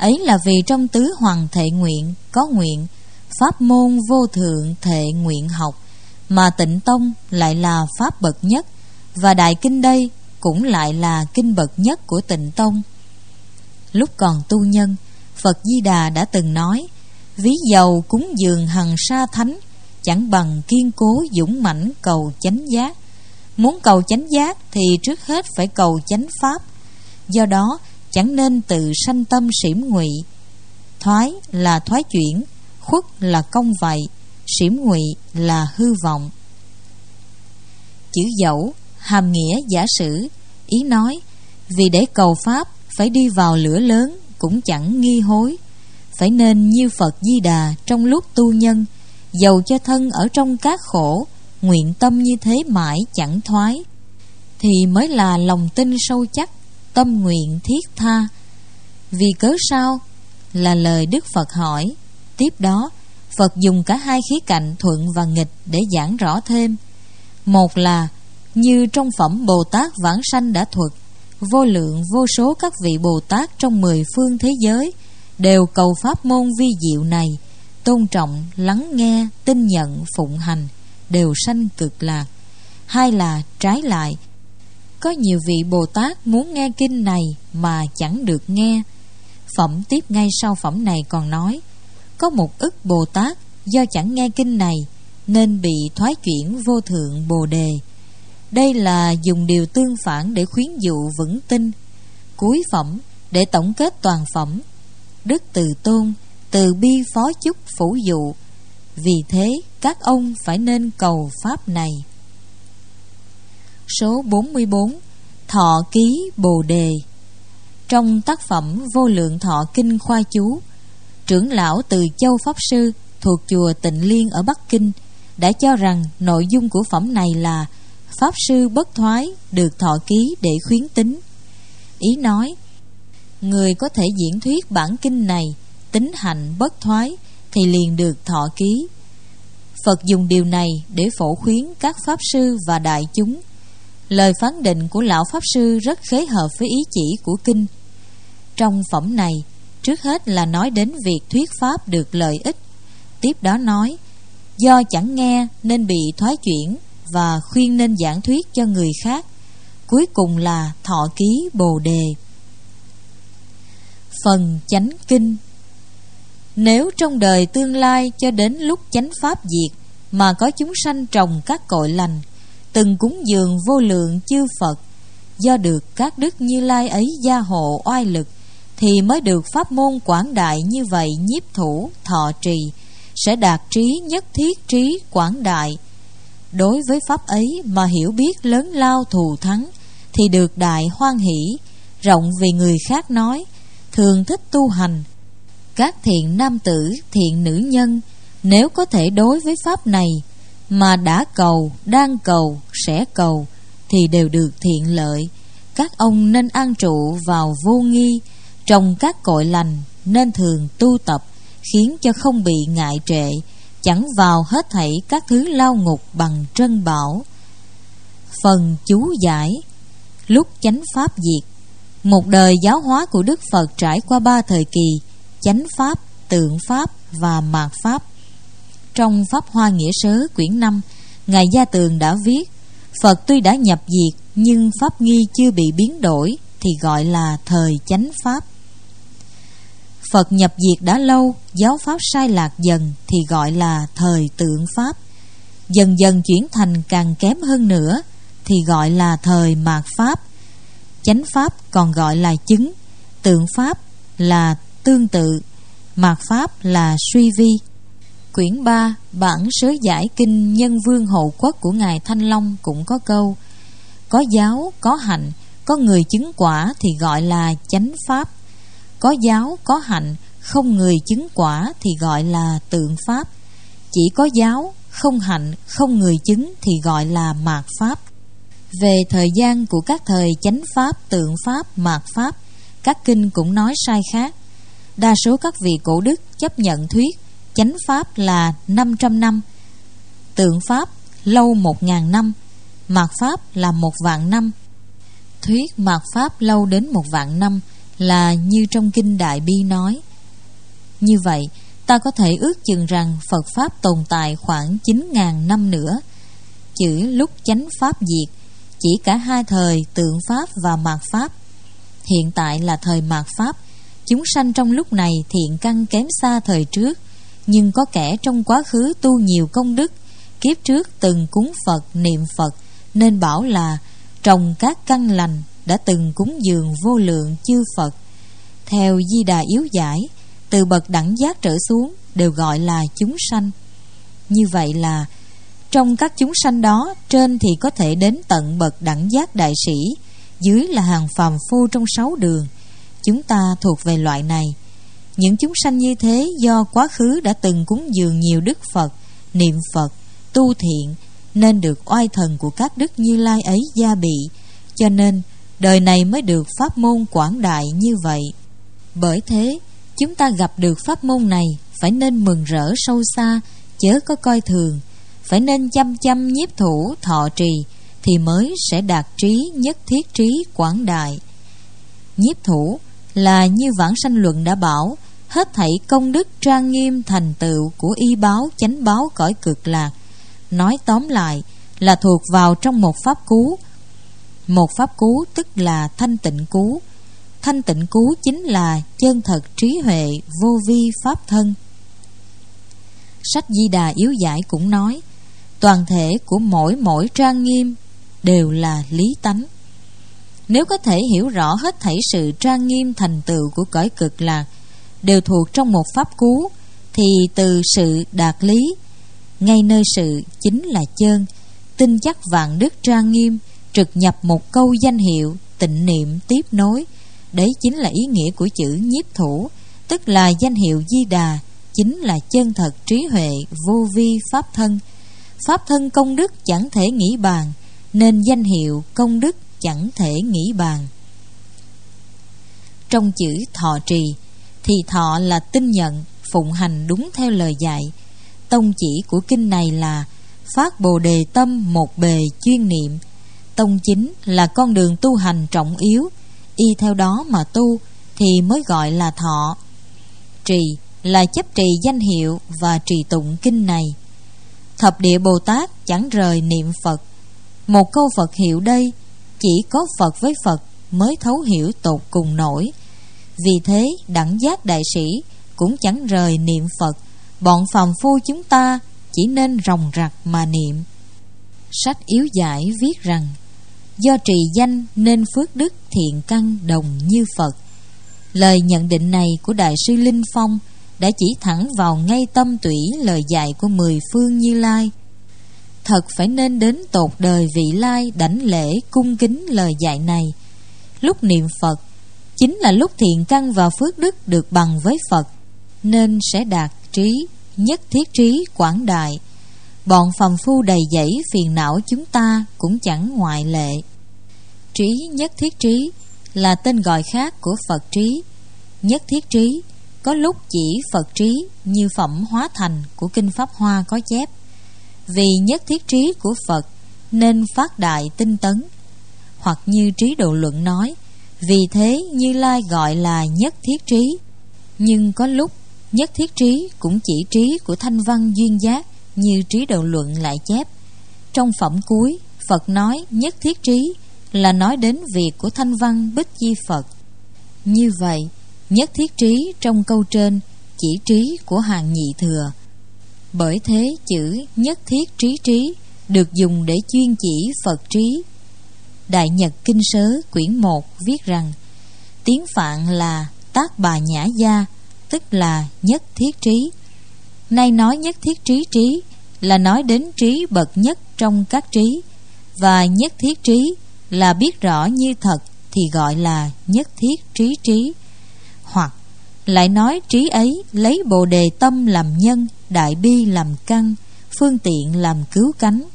[SPEAKER 1] Ấy là vì trong tứ hoàng thệ nguyện có nguyện pháp môn vô thượng thệ nguyện học, mà Tịnh Tông lại là pháp bậc nhất, và Đại Kinh đây cũng lại là kinh bậc nhất của Tịnh Tông. Lúc còn tu nhân, Phật Di Đà đã từng nói: ví dầu cúng dường hằng sa thánh, chẳng bằng kiên cố dũng mãnh cầu chánh giác. Muốn cầu chánh giác thì trước hết phải cầu chánh pháp. Do đó chẳng nên tự sanh tâm xỉm nguy. Thoái là thoái chuyển, khuất là công vậy, xỉm nguy là hư vọng. Chữ dẫu hàm nghĩa giả sử, ý nói vì để cầu pháp phải đi vào lửa lớn cũng chẳng nghi hối. Phải nên như Phật Di Đà trong lúc tu nhân, dầu cho thân ở trong các khổ, nguyện tâm như thế mãi chẳng thoái, thì mới là lòng tin sâu chắc, tâm nguyện thiết tha. Vì cớ sao? Là lời Đức Phật hỏi. Tiếp đó Phật dùng cả hai khía cạnh thuận và nghịch để giảng rõ thêm. Một là như trong phẩm Bồ Tát Vãng Sanh đã thuật, vô lượng vô số các vị Bồ Tát trong mười phương thế giới đều cầu pháp môn vi diệu này, tôn trọng, lắng nghe, tin nhận, phụng hành, đều sanh cực lạc. Hai là trái lại, có nhiều vị Bồ Tát muốn nghe kinh này mà chẳng được nghe. Phẩm tiếp ngay sau phẩm này còn nói: có một ức Bồ Tát do chẳng nghe kinh này nên bị thoái chuyển vô thượng Bồ Đề. Đây là dùng điều tương phản để khuyến dụ vững tin. Cuối phẩm để tổng kết toàn phẩm: Đức Từ Tôn từ bi phó chúc phủ dụ, vì thế các ông phải nên cầu pháp này. Số bốn mươi bốn. Thọ ký Bồ Đề. Trong tác phẩm Vô Lượng Thọ Kinh khoa chú, trưởng lão Từ Châu Pháp Sư thuộc chùa Tịnh Liên ở Bắc Kinh đã cho rằng nội dung của phẩm này là Pháp Sư bất thoái được thọ ký để khuyến tín. Ý nói, người có thể diễn thuyết bản kinh này tín hạnh bất thoái thì liền được thọ ký. Phật dùng điều này để phổ khuyến các Pháp Sư và đại chúng. Lời phán định của lão Pháp Sư rất khế hợp với ý chỉ của kinh. Trong phẩm này, trước hết là nói đến việc thuyết pháp được lợi ích. Tiếp đó nói, do chẳng nghe nên bị thoái chuyển và khuyên nên giảng thuyết cho người khác. Cuối cùng là thọ ký Bồ Đề. Phần chánh kinh. Nếu trong đời tương lai cho đến lúc chánh pháp diệt mà có chúng sanh trồng các cội lành, từng cúng dường vô lượng chư Phật, do được các đức Như Lai ấy gia hộ oai lực, thì mới được pháp môn quảng đại như vậy nhiếp thủ thọ trì, sẽ đạt trí nhất thiết trí quảng đại. Đối với pháp ấy mà hiểu biết lớn lao thù thắng, thì được đại hoan hỷ, rộng vì người khác nói, thường thích tu hành. Các thiện nam tử, thiện nữ nhân, nếu có thể đối với pháp này mà đã cầu, đang cầu, sẽ cầu, thì đều được thiện lợi. Các ông nên an trụ vào vô nghi, trồng các cội lành, nên thường tu tập, khiến cho không bị ngại trệ, chẳng vào hết thảy các thứ lao ngục bằng trân bảo. Phần chú giải. Lúc chánh pháp diệt, một đời giáo hóa của Đức Phật trải qua ba thời kỳ: chánh pháp, tượng pháp và mạt pháp. Trong Pháp Hoa Nghĩa Sớ quyển năm, Ngài Gia Tường đã viết: Phật tuy đã nhập diệt nhưng pháp nghi chưa bị biến đổi, thì gọi là thời chánh pháp. Phật nhập diệt đã lâu, giáo pháp sai lạc dần, thì gọi là thời tượng pháp. Dần dần chuyển thành càng kém hơn nữa, thì gọi là thời mạt pháp. Chánh pháp còn gọi là chứng, tượng pháp là tương tự, mạt pháp là suy vi. Quyển ba, bản sớ giải kinh Nhân Vương Hộ Quốc của Ngài Thanh Long cũng có câu: có giáo, có hạnh, có người chứng quả thì gọi là chánh pháp. Có giáo, có hạnh, không người chứng quả thì gọi là tượng pháp. Chỉ có giáo, không hạnh, không người chứng thì gọi là mạt pháp. Về thời gian của các thời chánh pháp, tượng pháp, mạt pháp, các kinh cũng nói sai khác. Đa số các vị cổ đức chấp nhận thuyết chánh pháp là năm trăm năm, tượng pháp lâu một ngàn năm, mạt pháp là một vạn năm. Thuyết mạt pháp lâu đến một vạn năm là như trong kinh Đại Bi nói. Như vậy, ta có thể ước chừng rằng Phật Pháp tồn tại khoảng chín nghìn năm nữa. Chữ lúc chánh Pháp diệt chỉ cả hai thời tượng Pháp và mạt Pháp. Hiện tại là thời mạt Pháp. Chúng sanh trong lúc này thiện căn kém xa thời trước, nhưng có kẻ trong quá khứ tu nhiều công đức, kiếp trước từng cúng Phật, niệm Phật, nên bảo là trồng các căn lành, đã từng cúng dường vô lượng chư Phật. Theo Di Đà yếu giải, từ bậc đẳng giác trở xuống đều gọi là chúng sanh. Như vậy là trong các chúng sanh đó, trên thì có thể đến tận bậc đẳng giác đại sĩ, dưới là hàng phàm phu trong sáu đường. Chúng ta thuộc về loại này. Những chúng sanh như thế do quá khứ đã từng cúng dường nhiều đức Phật, niệm Phật, tu thiện, nên được oai thần của các đức Như Lai ấy gia bị, cho nên đời này mới được pháp môn quảng đại như vậy. Bởi thế, chúng ta gặp được pháp môn này phải nên mừng rỡ sâu xa, chớ có coi thường. Phải nên chăm chăm nhiếp thủ thọ trì, thì mới sẽ đạt trí nhất thiết trí quảng đại. Nhiếp thủ là như Vãng Sanh Luận đã bảo, hết thảy công đức trang nghiêm thành tựu của y báo chánh báo cõi cực lạc. Nói tóm lại là thuộc vào trong một pháp cú. Một pháp cú tức là thanh tịnh cú. Thanh tịnh cú chính là chân thật trí huệ vô vi pháp thân. Sách Di Đà yếu giải cũng nói, toàn thể của mỗi mỗi trang nghiêm đều là lý tánh. Nếu có thể hiểu rõ hết thảy sự trang nghiêm thành tựu của cõi cực lạc đều thuộc trong một pháp cú, thì từ sự đạt lý, ngay nơi sự chính là chân, tin chắc vạn đức trang nghiêm, trực nhập một câu danh hiệu, tịnh niệm tiếp nối. Đấy chính là ý nghĩa của chữ nhiếp thủ, tức là danh hiệu Di Đà, chính là chân thật trí huệ vô vi pháp thân. Pháp thân công đức chẳng thể nghĩ bàn, nên danh hiệu công đức chẳng thể nghĩ bàn. Trong chữ thọ trì, thì thọ là tin nhận, phụng hành đúng theo lời dạy. Tông chỉ của kinh này là phát bồ đề tâm một bề chuyên niệm. Tông chính là con đường tu hành trọng yếu, y theo đó mà tu thì mới gọi là thọ. Trì là chấp trì danh hiệu và trì tụng kinh này. Thập địa Bồ Tát chẳng rời niệm Phật. Một câu Phật hiệu đây, chỉ có Phật với Phật mới thấu hiểu tột cùng nổi. Vì thế đẳng giác đại sĩ cũng chẳng rời niệm Phật. Bọn phàm phu chúng ta chỉ nên ròng rặc mà niệm. Sách yếu giải viết rằng, do trì danh nên phước đức thiện căn đồng như Phật. Lời nhận định này của Đại sư Linh Phong đã chỉ thẳng vào ngay tâm tủy lời dạy của mười phương Như Lai. Thật phải nên đến tột đời vị lai đảnh lễ cung kính lời dạy này. Lúc niệm Phật chính là lúc thiện căn và phước đức được bằng với Phật, nên sẽ đạt trí nhất thiết trí quảng đại. Bọn phàm phu đầy dẫy phiền não chúng ta cũng chẳng ngoại lệ. Trí nhất thiết trí là tên gọi khác của Phật trí. Nhất thiết trí có lúc chỉ Phật trí, như Phẩm Hóa Thành của Kinh Pháp Hoa có chép. Vì nhất thiết trí của Phật nên phát đại tinh tấn. Hoặc như Trí Độ Luận nói, vì thế Như Lai gọi là nhất thiết trí. Nhưng có lúc nhất thiết trí cũng chỉ trí của thanh văn duyên giác, như Trí Độ Luận lại chép. Trong phẩm cuối, Phật nói nhất thiết trí là nói đến việc của thanh văn Bích Chi Phật. Như vậy, nhất thiết trí trong câu trên chỉ trí của hàng nhị thừa. Bởi thế chữ nhất thiết trí trí được dùng để chuyên chỉ Phật trí. Đại Nhật Kinh Sớ quyển một viết rằng, tiếng Phạn là Tác Bà Nhã Gia, tức là nhất thiết trí. Nay nói nhất thiết trí trí là nói đến trí bậc nhất trong các trí, và nhất thiết trí là biết rõ như thật thì gọi là nhất thiết trí trí. Hoặc lại nói trí ấy lấy bồ đề tâm làm nhân, đại bi làm căn, phương tiện làm cứu cánh.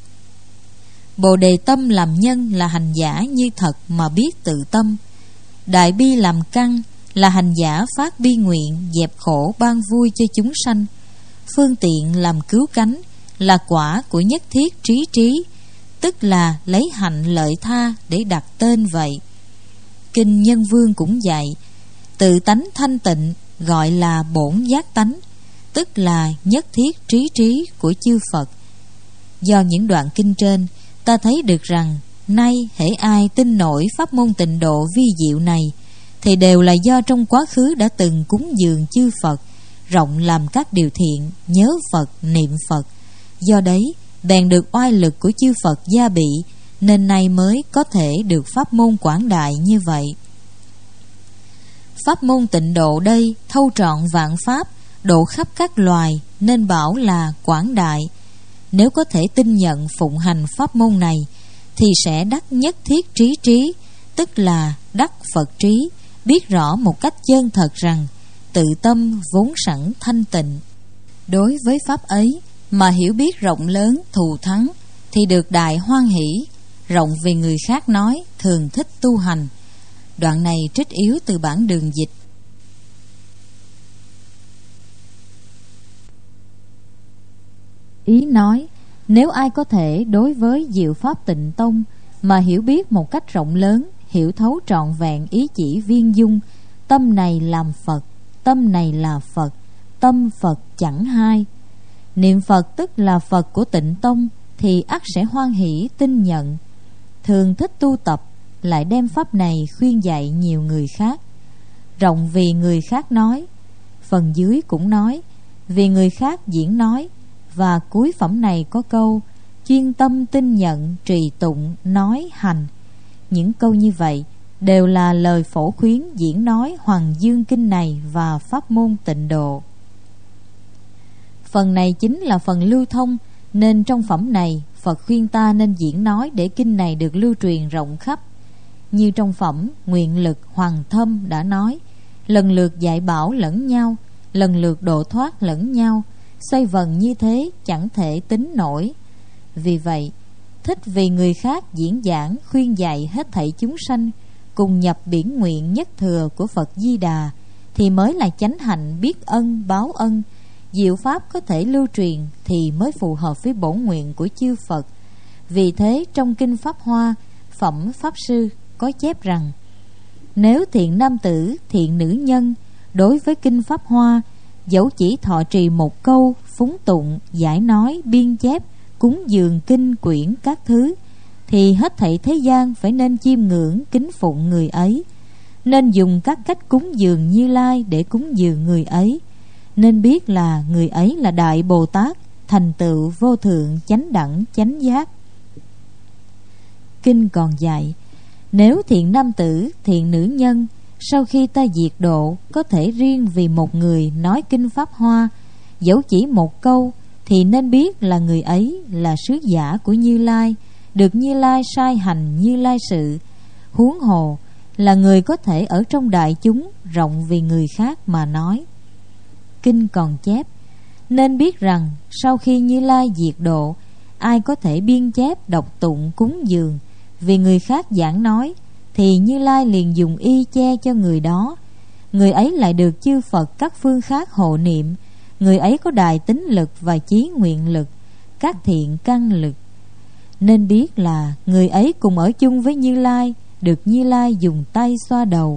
[SPEAKER 1] Bồ đề tâm làm nhân là hành giả như thật mà biết tự tâm. Đại bi làm căn là hành giả phát bi nguyện dẹp khổ ban vui cho chúng sanh. Phương tiện làm cứu cánh là quả của nhất thiết trí trí, tức là lấy hạnh lợi tha để đặt tên vậy. Kinh Nhân Vương cũng dạy, tự tánh thanh tịnh gọi là bổn giác tánh, tức là nhất thiết trí trí của chư Phật. Do những đoạn kinh trên, ta thấy được rằng nay hễ ai tin nổi pháp môn tịnh độ vi diệu này thì đều là do trong quá khứ đã từng cúng dường chư Phật, rộng làm các điều thiện, nhớ Phật, niệm Phật. Do đấy bèn được oai lực của chư Phật gia bị, nên nay mới có thể được pháp môn quảng đại như vậy. Pháp môn tịnh độ đây thâu trọn vạn pháp, độ khắp các loài, nên bảo là quảng đại. Nếu có thể tin nhận phụng hành pháp môn này thì sẽ đắc nhất thiết trí trí, tức là đắc Phật trí, biết rõ một cách chân thật rằng tự tâm vốn sẵn thanh tịnh. Đối với pháp ấy mà hiểu biết rộng lớn thù thắng thì được đại hoan hỷ, rộng vì người khác nói, thường thích tu hành. Đoạn này trích yếu từ bản Đường Dịch. Ý nói, nếu ai có thể đối với diệu pháp Tịnh Tông mà hiểu biết một cách rộng lớn, hiểu thấu trọn vẹn ý chỉ viên dung, tâm này làm Phật, tâm này là Phật, tâm Phật chẳng hai. Niệm Phật tức là Phật của Tịnh Tông thì ắt sẽ hoan hỷ tin nhận. Thường thích tu tập, lại đem pháp này khuyên dạy nhiều người khác. Rộng vì người khác nói, phần dưới cũng nói, vì người khác diễn nói. Và cuối phẩm này có câu chuyên tâm tin nhận, trì tụng, nói, hành. Những câu như vậy đều là lời phổ khuyến diễn nói Hoàng Dương Kinh này và pháp môn tịnh độ. Phần này chính là phần lưu thông, nên trong phẩm này Phật khuyên ta nên diễn nói để kinh này được lưu truyền rộng khắp. Như trong phẩm Nguyện Lực Hoàng Thâm đã nói, lần lượt dạy bảo lẫn nhau, lần lượt độ thoát lẫn nhau, xoay vần như thế chẳng thể tính nổi. Vì vậy thích vì người khác diễn giảng khuyên dạy hết thảy chúng sanh cùng nhập biển nguyện nhất thừa của Phật Di Đà thì mới là chánh hạnh biết ân báo ân. Diệu pháp có thể lưu truyền thì mới phù hợp với bổn nguyện của chư Phật. Vì thế trong kinh Pháp Hoa, phẩm Pháp Sư có chép rằng, nếu thiện nam tử, thiện nữ nhân đối với kinh Pháp Hoa dẫu chỉ thọ trì một câu, phúng tụng, giải nói, biên chép, cúng dường kinh quyển các thứ, thì hết thảy thế gian phải nên chiêm ngưỡng kính phụng người ấy, nên dùng các cách cúng dường Như Lai để cúng dường người ấy, nên biết là người ấy là Đại Bồ Tát, thành tựu vô thượng chánh đẳng chánh giác. Kinh còn dạy, nếu thiện nam tử, thiện nữ nhân sau khi ta diệt độ có thể riêng vì một người nói kinh Pháp Hoa, dẫu chỉ một câu, thì nên biết là người ấy là sứ giả của Như Lai, được Như Lai sai hành Như Lai sự. Huống hồ là người có thể ở trong đại chúng rộng vì người khác mà nói. Kinh còn chép, nên biết rằng sau khi Như Lai diệt độ, ai có thể biên chép đọc tụng cúng dường vì người khác giảng nói, thì Như Lai liền dùng y che cho người đó. Người ấy lại được chư Phật các phương khác hộ niệm. Người ấy có đài tín lực và chí nguyện lực, các thiện căn lực. Nên biết là người ấy cùng ở chung với Như Lai, được Như Lai dùng tay xoa đầu.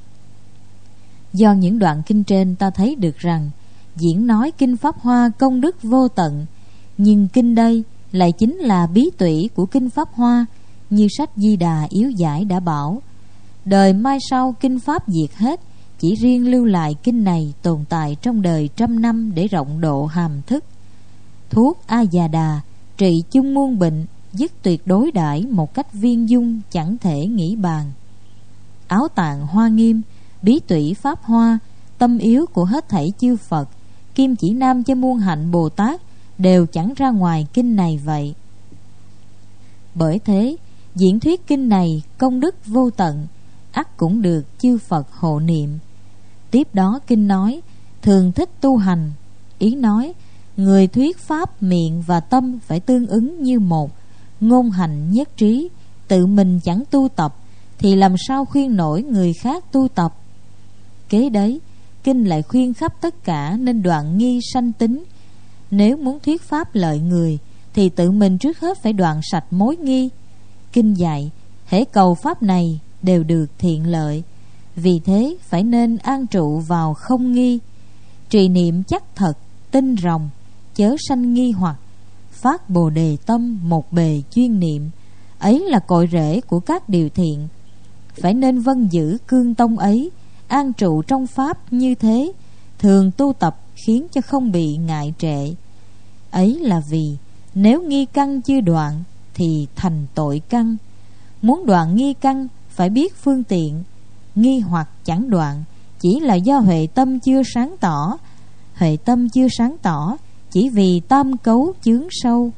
[SPEAKER 1] Do những đoạn kinh trên ta thấy được rằng diễn nói kinh Pháp Hoa công đức vô tận, nhưng kinh đây lại chính là bí tủy của kinh Pháp Hoa. Như sách Di Đà yếu giải đã bảo, đời mai sau kinh Pháp diệt hết, chỉ riêng lưu lại kinh này tồn tại trong đời trăm năm để rộng độ hàm thức. Thuốc A Già Đà trị chung muôn bệnh, dứt tuyệt đối đãi một cách viên dung chẳng thể nghĩ bàn. Áo tạng Hoa Nghiêm, bí tủy Pháp Hoa, tâm yếu của hết thảy chư Phật, kim chỉ nam cho muôn hạnh Bồ Tát, đều chẳng ra ngoài kinh này vậy. Bởi thế diễn thuyết kinh này công đức vô tận, ắt cũng được chư Phật hộ niệm. Tiếp đó kinh nói thường thích tu hành. Ý nói người thuyết pháp miệng và tâm phải tương ứng như một, ngôn hành nhất trí. Tự mình chẳng tu tập thì làm sao khuyên nổi người khác tu tập. Kế đấy kinh lại khuyên khắp tất cả nên đoạn nghi sanh tính. Nếu muốn thuyết pháp lợi người thì tự mình trước hết phải đoạn sạch mối nghi. Kinh dạy hễ cầu pháp này đều được thiện lợi. Vì thế phải nên an trụ vào không nghi, trì niệm chắc thật, tinh ròng, chớ sanh nghi hoặc, phát bồ đề tâm một bề chuyên niệm. Ấy là cội rễ của các điều thiện. Phải nên vân giữ cương tông ấy, an trụ trong pháp như thế, thường tu tập khiến cho không bị ngại trệ. Ấy là vì nếu nghi căn chưa đoạn thì thành tội căn. Muốn đoạn nghi căn phải biết phương tiện. Nghi hoặc chẳng đoạn chỉ là do huệ tâm chưa sáng tỏ. Huệ tâm chưa sáng tỏ chỉ vì tam cấu chướng sâu.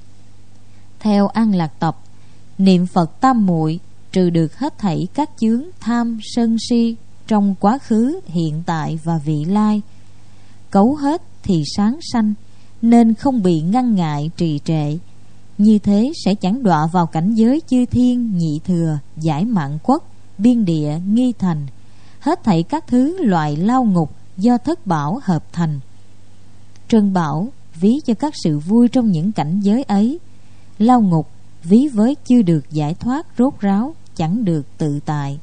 [SPEAKER 1] Theo An Lạc Tập, niệm Phật tam muội trừ được hết thảy các chướng tham sân si trong quá khứ, hiện tại và vị lai. Cấu hết thì sáng sanh, nên không bị ngăn ngại trì trệ. Như thế sẽ chẳng đọa vào cảnh giới chư thiên, nhị thừa, giải mạng quốc, biên địa, nghi thành, hết thảy các thứ loại lao ngục do thất bảo hợp thành. Trân Bảo ví cho các sự vui trong những cảnh giới ấy, lao ngục ví với chưa được giải thoát rốt ráo, chẳng được tự tại.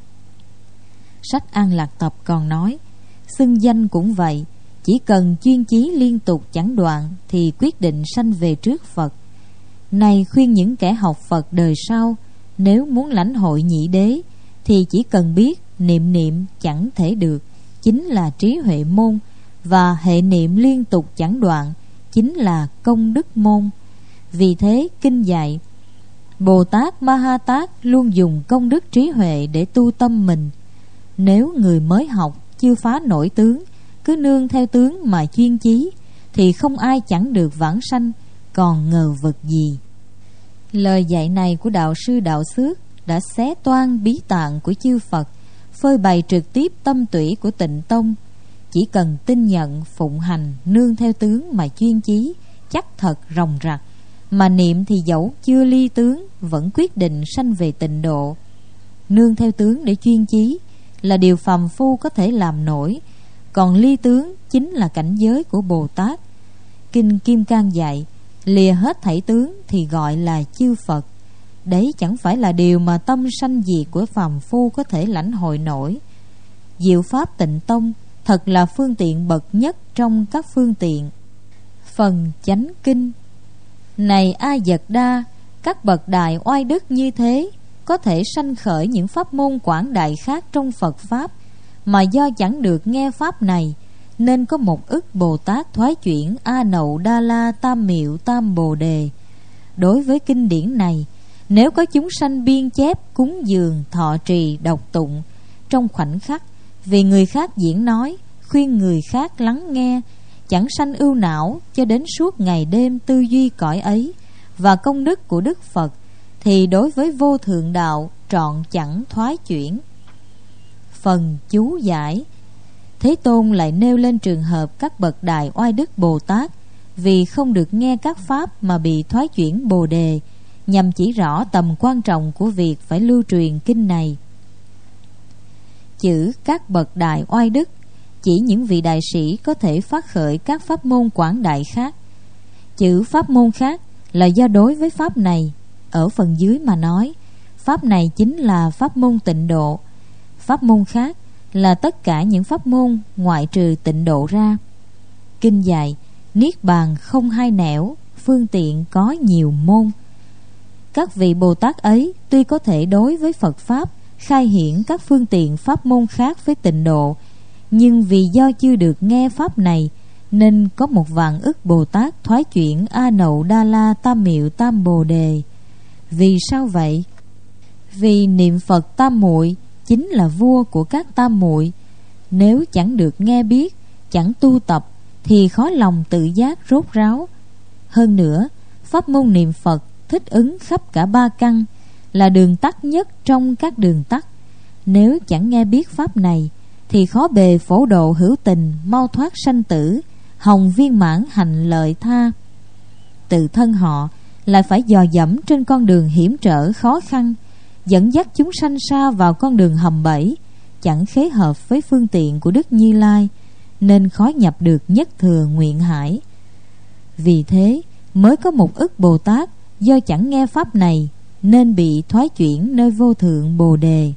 [SPEAKER 1] Sách An Lạc Tập còn nói, xưng danh cũng vậy, chỉ cần chuyên chí liên tục chẳng đoạn thì quyết định sanh về trước Phật. Này khuyên những kẻ học Phật đời sau, nếu muốn lãnh hội nhị đế thì chỉ cần biết niệm niệm chẳng thể được, chính là trí huệ môn, và hệ niệm liên tục chẳng đoạn chính là công đức môn. Vì thế kinh dạy, Bồ Tát Ma Ha Tát luôn dùng công đức trí huệ để tu tâm mình. Nếu người mới học chưa phá nổi tướng, cứ nương theo tướng mà chuyên chí, thì không ai chẳng được vãng sanh, còn ngờ vực gì. Lời dạy này của đạo sư Đạo Xước đã xé toan bí tạng của chư Phật, phơi bày trực tiếp tâm tủy của Tịnh Tông. Chỉ cần tin nhận, phụng hành, nương theo tướng mà chuyên chí, chắc thật ròng rạc, mà niệm thì dẫu chưa ly tướng vẫn quyết định sanh về tịnh độ. Nương theo tướng để chuyên chí là điều phàm phu có thể làm nổi, còn ly tướng chính là cảnh giới của Bồ Tát. Kinh Kim Cang dạy, lìa hết thảy tướng thì gọi là chư Phật. Đấy chẳng phải là điều mà tâm sanh diệt của phàm phu có thể lãnh hội nổi. Diệu pháp Tịnh Tông thật là phương tiện bậc nhất trong các phương tiện. Phần Chánh Kinh. Này A Dật Đa, các bậc đại oai đức như thế có thể sanh khởi những pháp môn quảng đại khác trong Phật Pháp, mà do chẳng được nghe Pháp này, nên có một ức Bồ Tát thoái chuyển A Nậu Đa La Tam Miệu Tam Bồ Đề. Đối với kinh điển này, nếu có chúng sanh biên chép, cúng dường, thọ trì, đọc tụng trong khoảnh khắc, vì người khác diễn nói, khuyên người khác lắng nghe, chẳng sanh ưu não cho đến suốt ngày đêm tư duy cõi ấy và công đức của Đức Phật, thì đối với vô thượng đạo trọn chẳng thoái chuyển. Phần chú giải. Thế Tôn lại nêu lên trường hợp các bậc đại oai đức Bồ Tát vì không được nghe các pháp mà bị thoái chuyển Bồ Đề, nhằm chỉ rõ tầm quan trọng của việc phải lưu truyền kinh này. Chữ các bậc đại oai đức chỉ những vị đại sĩ có thể phát khởi các pháp môn quảng đại khác. Chữ pháp môn khác là do đối với pháp này ở phần dưới mà nói, pháp này chính là pháp môn tịnh độ, pháp môn khác là tất cả những pháp môn ngoại trừ tịnh độ ra. Kinh dạy, niết bàn không hai nẻo, phương tiện có nhiều môn. Các vị Bồ Tát ấy tuy có thể đối với Phật Pháp khai hiển các phương tiện pháp môn khác với tịnh độ, nhưng vì do chưa được nghe pháp này, nên có một vạn ức Bồ Tát thoái chuyển A Nậu Đa La Tam Miệu Tam Bồ Đề. Vì sao vậy? Vì niệm Phật tam muội chính là vua của các tam muội. Nếu chẳng được nghe biết, chẳng tu tập, thì khó lòng tự giác rốt ráo. Hơn nữa, pháp môn niệm Phật thích ứng khắp cả ba căn, là đường tắt nhất trong các đường tắt. Nếu chẳng nghe biết pháp này, thì khó bề phổ độ hữu tình, mau thoát sanh tử, hồng viên mãn hành lợi tha. Tự thân họ lại phải dò dẫm trên con đường hiểm trở khó khăn, dẫn dắt chúng sanh xa vào con đường hầm bẫy, chẳng khế hợp với phương tiện của Đức Như Lai, nên khó nhập được nhất thừa nguyện hải. Vì thế mới có một ức Bồ Tát do chẳng nghe pháp này nên bị thoái chuyển nơi vô thượng Bồ Đề.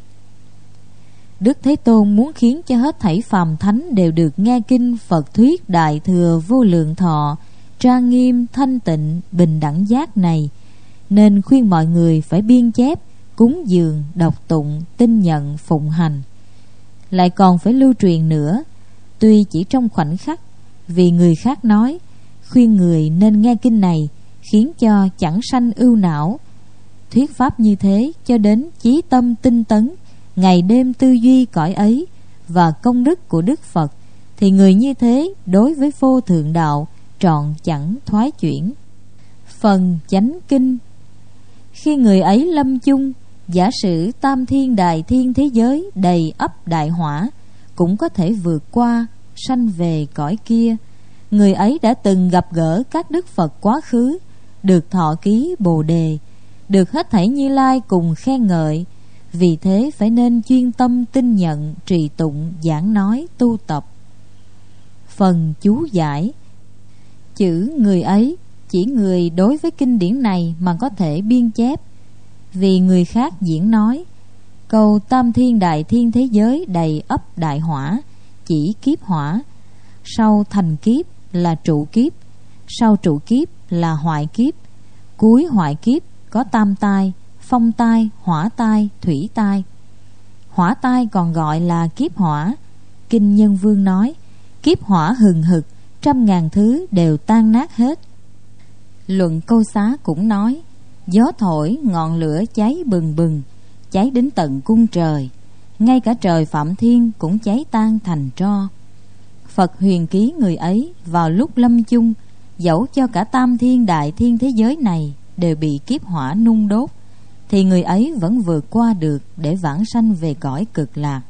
[SPEAKER 1] Đức Thế Tôn muốn khiến cho hết thảy phàm thánh đều được nghe kinh Phật thuyết Đại Thừa Vô Lượng Thọ, trang nghiêm, thanh tịnh, bình đẳng giác này, nên khuyên mọi người phải biên chép, cúng dường, đọc tụng, tin nhận, phụng hành. Lại còn phải lưu truyền nữa, tuy chỉ trong khoảnh khắc, vì người khác nói, khuyên người nên nghe kinh này, khiến cho chẳng sanh ưu não. Thuyết pháp như thế cho đến chí tâm tinh tấn, ngày đêm tư duy cõi ấy và công đức của Đức Phật, thì người như thế đối với vô thượng đạo trọn chẳng thoái chuyển. Phần chánh kinh. Khi người ấy lâm chung, giả sử tam thiên đại thiên thế giới đầy ắp đại hỏa cũng có thể vượt qua, sanh về cõi kia. Người ấy đã từng gặp gỡ các Đức Phật quá khứ, được thọ ký Bồ Đề, được hết thảy Như Lai cùng khen ngợi. Vì thế phải nên chuyên tâm tin nhận, trì tụng, giảng nói, tu tập. Phần chú giải. Chữ người ấy chỉ người đối với kinh điển này mà có thể biên chép, vì người khác diễn nói. Câu tam thiên đại thiên thế giới đầy ắp đại hỏa chỉ kiếp hỏa, sau thành kiếp là trụ kiếp, sau trụ kiếp là hoại kiếp, cuối hoại kiếp có tam tai: phong tai, hỏa tai, thủy tai. Hỏa tai còn gọi là kiếp hỏa. Kinh Nhân Vương nói, kiếp hỏa hừng hực, trăm ngàn thứ đều tan nát hết. Luận Câu Xá cũng nói, gió thổi ngọn lửa cháy bừng bừng, cháy đến tận cung trời, ngay cả trời Phạm Thiên cũng cháy tan thành tro. Phật huyền ký người ấy vào lúc lâm chung, dẫu cho cả tam thiên đại thiên thế giới này đều bị kiếp hỏa nung đốt, thì người ấy vẫn vượt qua được để vãng sanh về cõi cực lạc.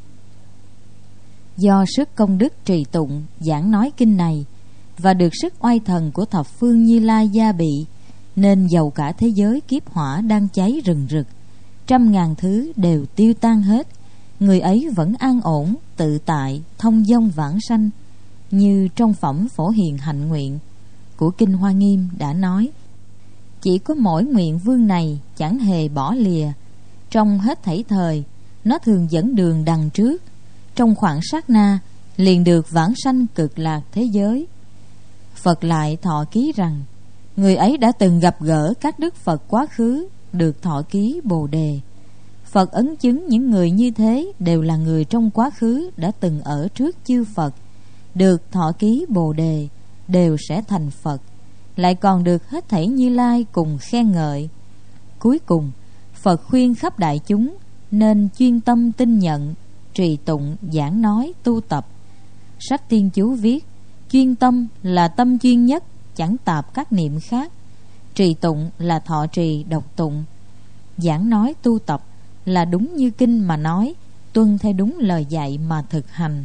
[SPEAKER 1] Do sức công đức trì tụng, giảng nói kinh này và được sức oai thần của thập phương Như Lai gia bị, nên dầu cả thế giới kiếp hỏa đang cháy rừng rực, trăm ngàn thứ đều tiêu tan hết, người ấy vẫn an ổn, tự tại, thông dong vãng sanh, như trong phẩm Phổ Hiền Hạnh Nguyện của Kinh Hoa Nghiêm đã nói. Chỉ có mỗi nguyện vương này chẳng hề bỏ lìa, trong hết thảy thời nó thường dẫn đường đằng trước, trong khoảng sát na liền được vãng sanh cực lạc thế giới. Phật lại thọ ký rằng, người ấy đã từng gặp gỡ các Đức Phật quá khứ, được thọ ký Bồ Đề. Phật ấn chứng những người như thế đều là người trong quá khứ đã từng ở trước chư Phật, được thọ ký Bồ Đề, đều sẽ thành Phật, lại còn được hết thảy Như Lai cùng khen ngợi. Cuối cùng Phật khuyên khắp đại chúng nên chuyên tâm tin nhận, trì tụng, giảng nói, tu tập. Sách Tiên Chú viết, chuyên tâm là tâm chuyên nhất, chẳng tạp các niệm khác. Trì tụng là thọ trì đọc tụng. Giảng nói tu tập là đúng như kinh mà nói, tuân theo đúng lời dạy mà thực hành.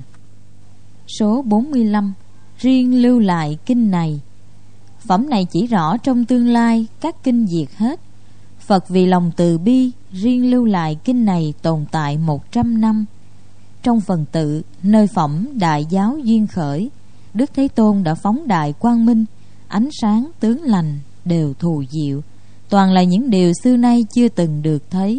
[SPEAKER 1] Số bốn mươi lăm. Riêng lưu lại kinh này. Phẩm này chỉ rõ trong tương lai các kinh diệt hết. Phật vì lòng từ bi riêng lưu lại kinh này tồn tại một trăm năm. Trong phần tự nơi phẩm Đại Giáo Duyên Khởi, Đức Thế Tôn đã phóng đại quang minh, ánh sáng tướng lành đều thù diệu, toàn là những điều xưa nay chưa từng được thấy.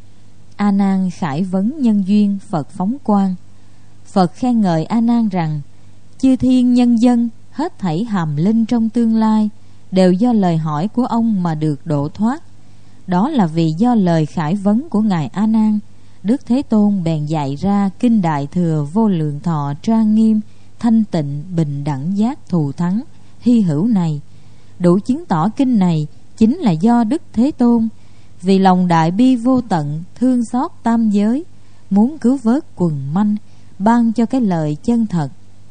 [SPEAKER 1] A Nan khải vấn nhân duyên Phật phóng quang. Phật khen ngợi A Nan rằng, chư thiên nhân dân hết thảy hàm linh trong tương lai đều do lời hỏi của ông mà được độ thoát. Đó là vì do lời khải vấn của ngài A Nan, Đức Thế Tôn bèn dạy ra kinh Đại Thừa Vô Lượng Thọ trang nghiêm, thanh tịnh, bình đẳng giác thù thắng hy hữu này, đủ chứng tỏ kinh này chính là do Đức Thế Tôn vì lòng đại bi vô tận, thương xót tam giới, muốn cứu vớt quần manh, ban cho cái lời chân thật,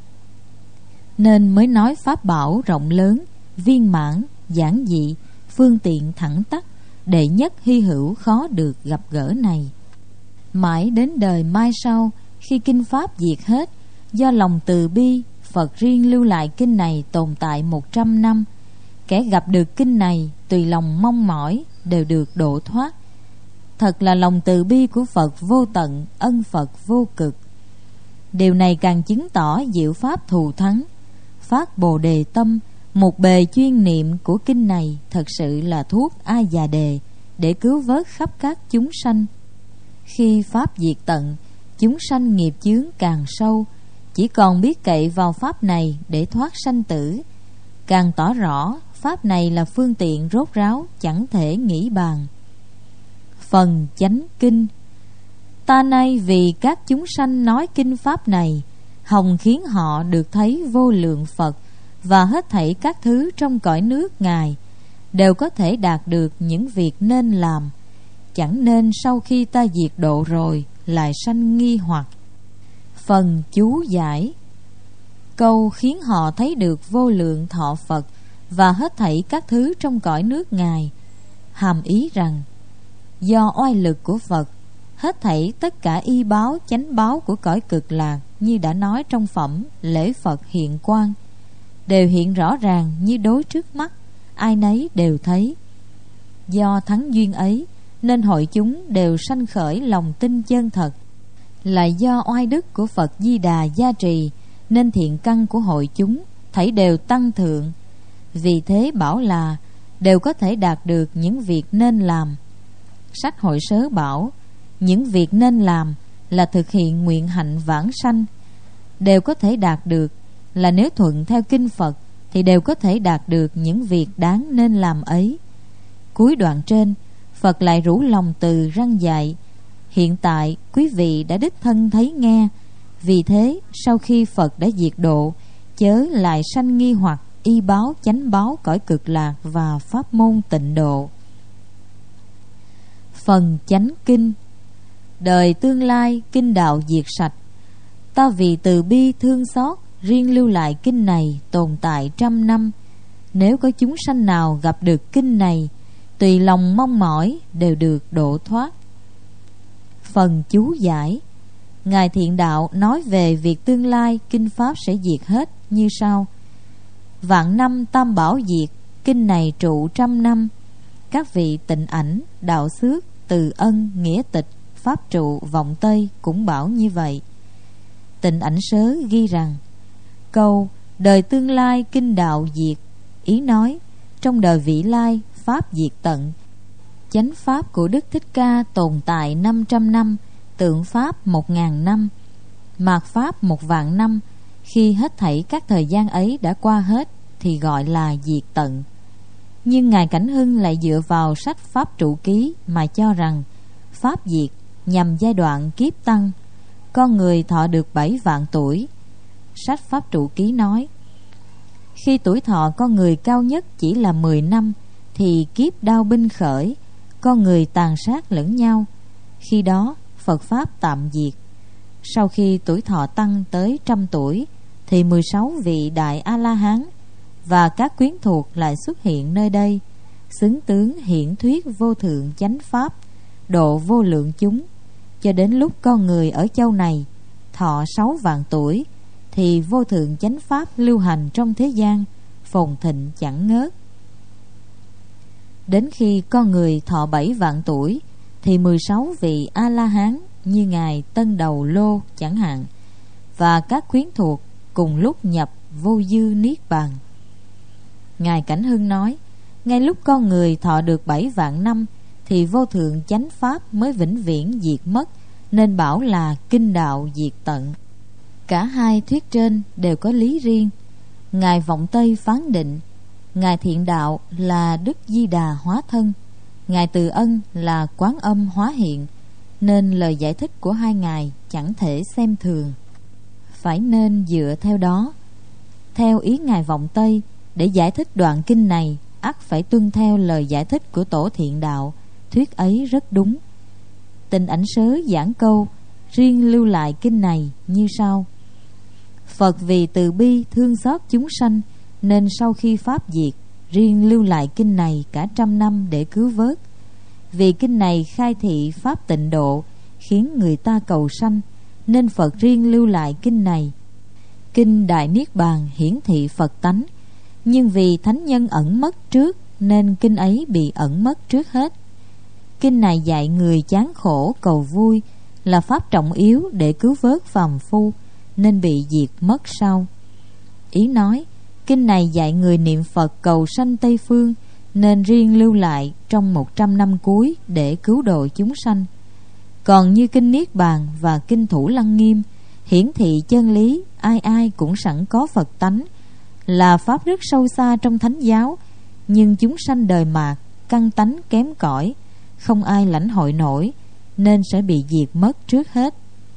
[SPEAKER 1] nên mới nói pháp bảo rộng lớn, viên mãn, giản dị, phương tiện thẳng tắc, đệ nhất hy hữu khó được gặp gỡ này. Mãi đến đời mai sau, khi kinh pháp diệt hết, do lòng từ bi, Phật riêng lưu lại kinh này tồn tại một trăm năm. Kẻ gặp được kinh này tùy lòng mong mỏi đều được độ thoát. Thật là lòng từ bi của Phật vô tận, ân Phật vô cực. Điều này càng chứng tỏ diệu pháp thù thắng. Phát Bồ Đề tâm, một bề chuyên niệm của kinh này thật sự là thuốc A Già Đề, để cứu vớt khắp các chúng sanh. Khi pháp diệt tận, chúng sanh nghiệp chướng càng sâu, chỉ còn biết cậy vào pháp này để thoát sanh tử. Càng tỏ rõ pháp này là phương tiện rốt ráo, chẳng thể nghĩ bàn. Phần chánh kinh. Ta nay vì các chúng sanh nói kinh pháp này, hòng khiến họ được thấy vô lượng Phật và hết thảy các thứ trong cõi nước Ngài đều có thể đạt được những việc nên làm, chẳng nên sau khi ta diệt độ rồi lại sanh nghi hoặc. Phần chú giải. Câu khiến họ thấy được vô lượng thọ Phật và hết thảy các thứ trong cõi nước Ngài, hàm ý rằng do oai lực của Phật, hết thảy tất cả y báo chánh báo của cõi cực lạc, như đã nói trong phẩm lễ Phật hiện quang, đều hiện rõ ràng như đối trước mắt, ai nấy đều thấy. Do thắng duyên ấy nên hội chúng đều sanh khởi lòng tin chân thật. Lại do oai đức của Phật Di Đà gia trì nên thiện căn của hội chúng thảy đều tăng thượng. Vì thế bảo là đều có thể đạt được những việc nên làm. Sách Hội Sớ bảo những việc nên làm là thực hiện nguyện hạnh vãng sanh, đều có thể đạt được, là nếu thuận theo kinh Phật thì đều có thể đạt được những việc đáng nên làm ấy. Cuối đoạn trên, Phật lại rủ lòng từ răng dạy: hiện tại quý vị đã đích thân thấy nghe, vì thế sau khi Phật đã diệt độ, chớ lại sanh nghi hoặc y báo chánh báo cõi cực lạc và pháp môn tịnh độ. Phần chánh kinh. Đời tương lai kinh đạo diệt sạch, ta vì từ bi thương xót riêng lưu lại kinh này tồn tại trăm năm. Nếu có chúng sanh nào gặp được kinh này, tùy lòng mong mỏi đều được độ thoát. Phần chú giải. Ngài Thiện Đạo nói về việc tương lai kinh pháp sẽ diệt hết như sau: vạn năm tam bảo diệt, kinh này trụ trăm năm. Các vị Tịnh Ảnh, Đạo Xước, Từ Ân, Nghĩa Tịch, Pháp Trụ, Vọng Tây cũng bảo như vậy. Tịnh Ảnh Sớ ghi rằng câu đời tương lai kinh đạo diệt, ý nói trong đời vị lai pháp diệt tận. Chánh pháp của Đức Thích Ca tồn tại năm trăm năm, tượng pháp một ngàn năm, mạt pháp một vạn năm. Khi hết thảy các thời gian ấy đã qua hết thì gọi là diệt tận. Nhưng Ngài Cảnh Hưng lại dựa vào sách Pháp Trụ Ký mà cho rằng pháp diệt nhằm giai đoạn kiếp tăng. Con người thọ được bảy vạn tuổi. Sách Pháp Trụ Ký nói khi tuổi thọ con người cao nhất chỉ là mười năm thì kiếp đao binh khởi, con người tàn sát lẫn nhau. Khi đó Phật Pháp tạm diệt. Sau khi tuổi thọ tăng tới trăm tuổi thì mười sáu vị Đại A-la-hán và các quyến thuộc lại xuất hiện nơi đây, xứng tướng hiển thuyết vô thượng chánh pháp, độ vô lượng chúng. Cho đến lúc con người ở châu này thọ sáu vạn tuổi thì vô thượng chánh pháp lưu hành trong thế gian, phồn thịnh chẳng ngớt. Đến khi con người thọ bảy vạn tuổi thì mười sáu vị A-la-hán như Ngài Tân Đầu Lô chẳng hạn và các quyến thuộc cùng lúc nhập vô dư niết bàn. Ngài Cảnh Hưng nói ngay lúc con người thọ được bảy vạn năm thì vô thượng chánh pháp mới vĩnh viễn diệt mất, nên bảo là kinh đạo diệt tận. Cả hai thuyết trên đều có lý riêng. Ngài Vọng Tây phán định Ngài Thiện Đạo là Đức Di Đà hóa thân, Ngài Từ Ân là Quán Âm hóa hiện, nên lời giải thích của hai ngài chẳng thể xem thường, phải nên dựa theo đó. Theo ý Ngài Vọng Tây, để giải thích đoạn kinh này ắt phải tuân theo lời giải thích của Tổ Thiện Đạo. Thuyết ấy rất đúng. Tịnh Ảnh Sớ giảng câu riêng lưu lại kinh này như sau: Phật vì từ bi thương xót chúng sanh nên sau khi pháp diệt riêng lưu lại kinh này cả trăm năm để cứu vớt. Vì kinh này khai thị pháp tịnh độ, khiến người ta cầu sanh, nên Phật riêng lưu lại kinh này. Kinh Đại Niết Bàn hiển thị Phật tánh, nhưng vì thánh nhân ẩn mất trước nên kinh ấy bị ẩn mất trước hết. Kinh này dạy người chán khổ cầu vui, là pháp trọng yếu để cứu vớt phàm phu, nên bị diệt mất sau. Ý nói kinh này dạy người niệm Phật cầu sanh Tây Phương, nên riêng lưu lại trong một trăm năm cuối để cứu độ chúng sanh. Còn như kinh Niết Bàn và kinh Thủ Lăng Nghiêm hiển thị chân lý ai ai cũng sẵn có Phật tánh, là pháp rất sâu xa trong thánh giáo, nhưng chúng sanh đời mạt căn tánh kém cỏi, không ai lãnh hội nổi, nên sẽ bị diệt mất trước hết.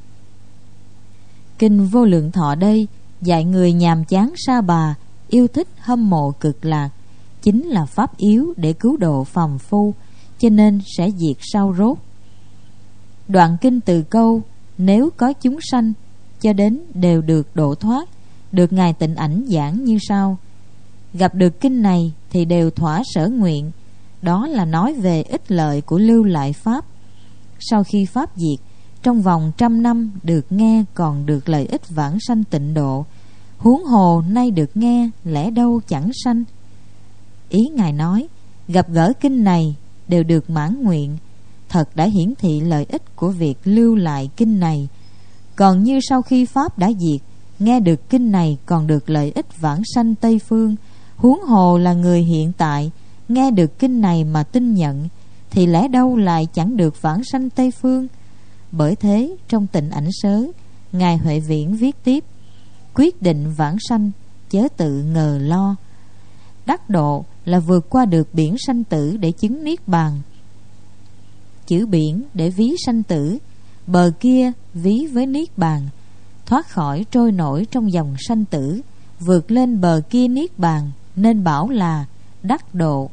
[SPEAKER 1] Kinh Vô Lượng Thọ đây dạy người nhàm chán sa bà, yêu thích hâm mộ cực lạc, chính là pháp yếu để cứu độ phàm phu, cho nên sẽ diệt sau rốt. Đoạn kinh từ câu nếu có chúng sanh cho đến đều được độ thoát, được Ngài Tịnh Ảnh giảng như sau: gặp được kinh này thì đều thỏa sở nguyện. Đó là nói về ích lợi của lưu lại pháp. Sau khi pháp diệt, trong vòng trăm năm được nghe còn được lợi ích vãng sanh tịnh độ, huống hồ nay được nghe lẽ đâu chẳng sanh. Ý Ngài nói gặp gỡ kinh này đều được mãn nguyện, thật đã hiển thị lợi ích của việc lưu lại kinh này. Còn như sau khi pháp đã diệt, nghe được kinh này còn được lợi ích vãng sanh Tây Phương, huống hồ là người hiện tại nghe được kinh này mà tin nhận, thì lẽ đâu lại chẳng được vãng sanh Tây Phương. Bởi thế trong Tịnh Ảnh Sớ, Ngài Huệ Viễn viết tiếp: quyết định vãng sanh chớ tự ngờ lo. Đắc độ là vượt qua được biển sanh tử để chứng Niết Bàn. Chữ biển để ví sanh tử, bờ kia ví với Niết Bàn. Thoát khỏi trôi nổi trong dòng sanh tử, vượt lên bờ kia Niết Bàn, nên bảo là đắc độ.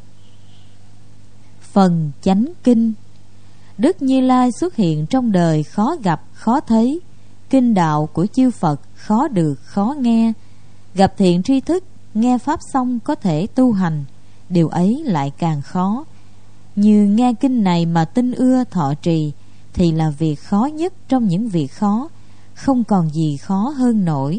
[SPEAKER 1] Phần chánh kinh. Đức Như Lai xuất hiện trong đời khó gặp khó thấy, kinh đạo của chư Phật khó được khó nghe. Gặp thiện tri thức, nghe pháp xong có thể tu hành, điều ấy lại càng khó. Như nghe kinh này mà tin ưa thọ trì, thì là việc khó nhất trong những việc khó, không còn gì khó hơn nổi.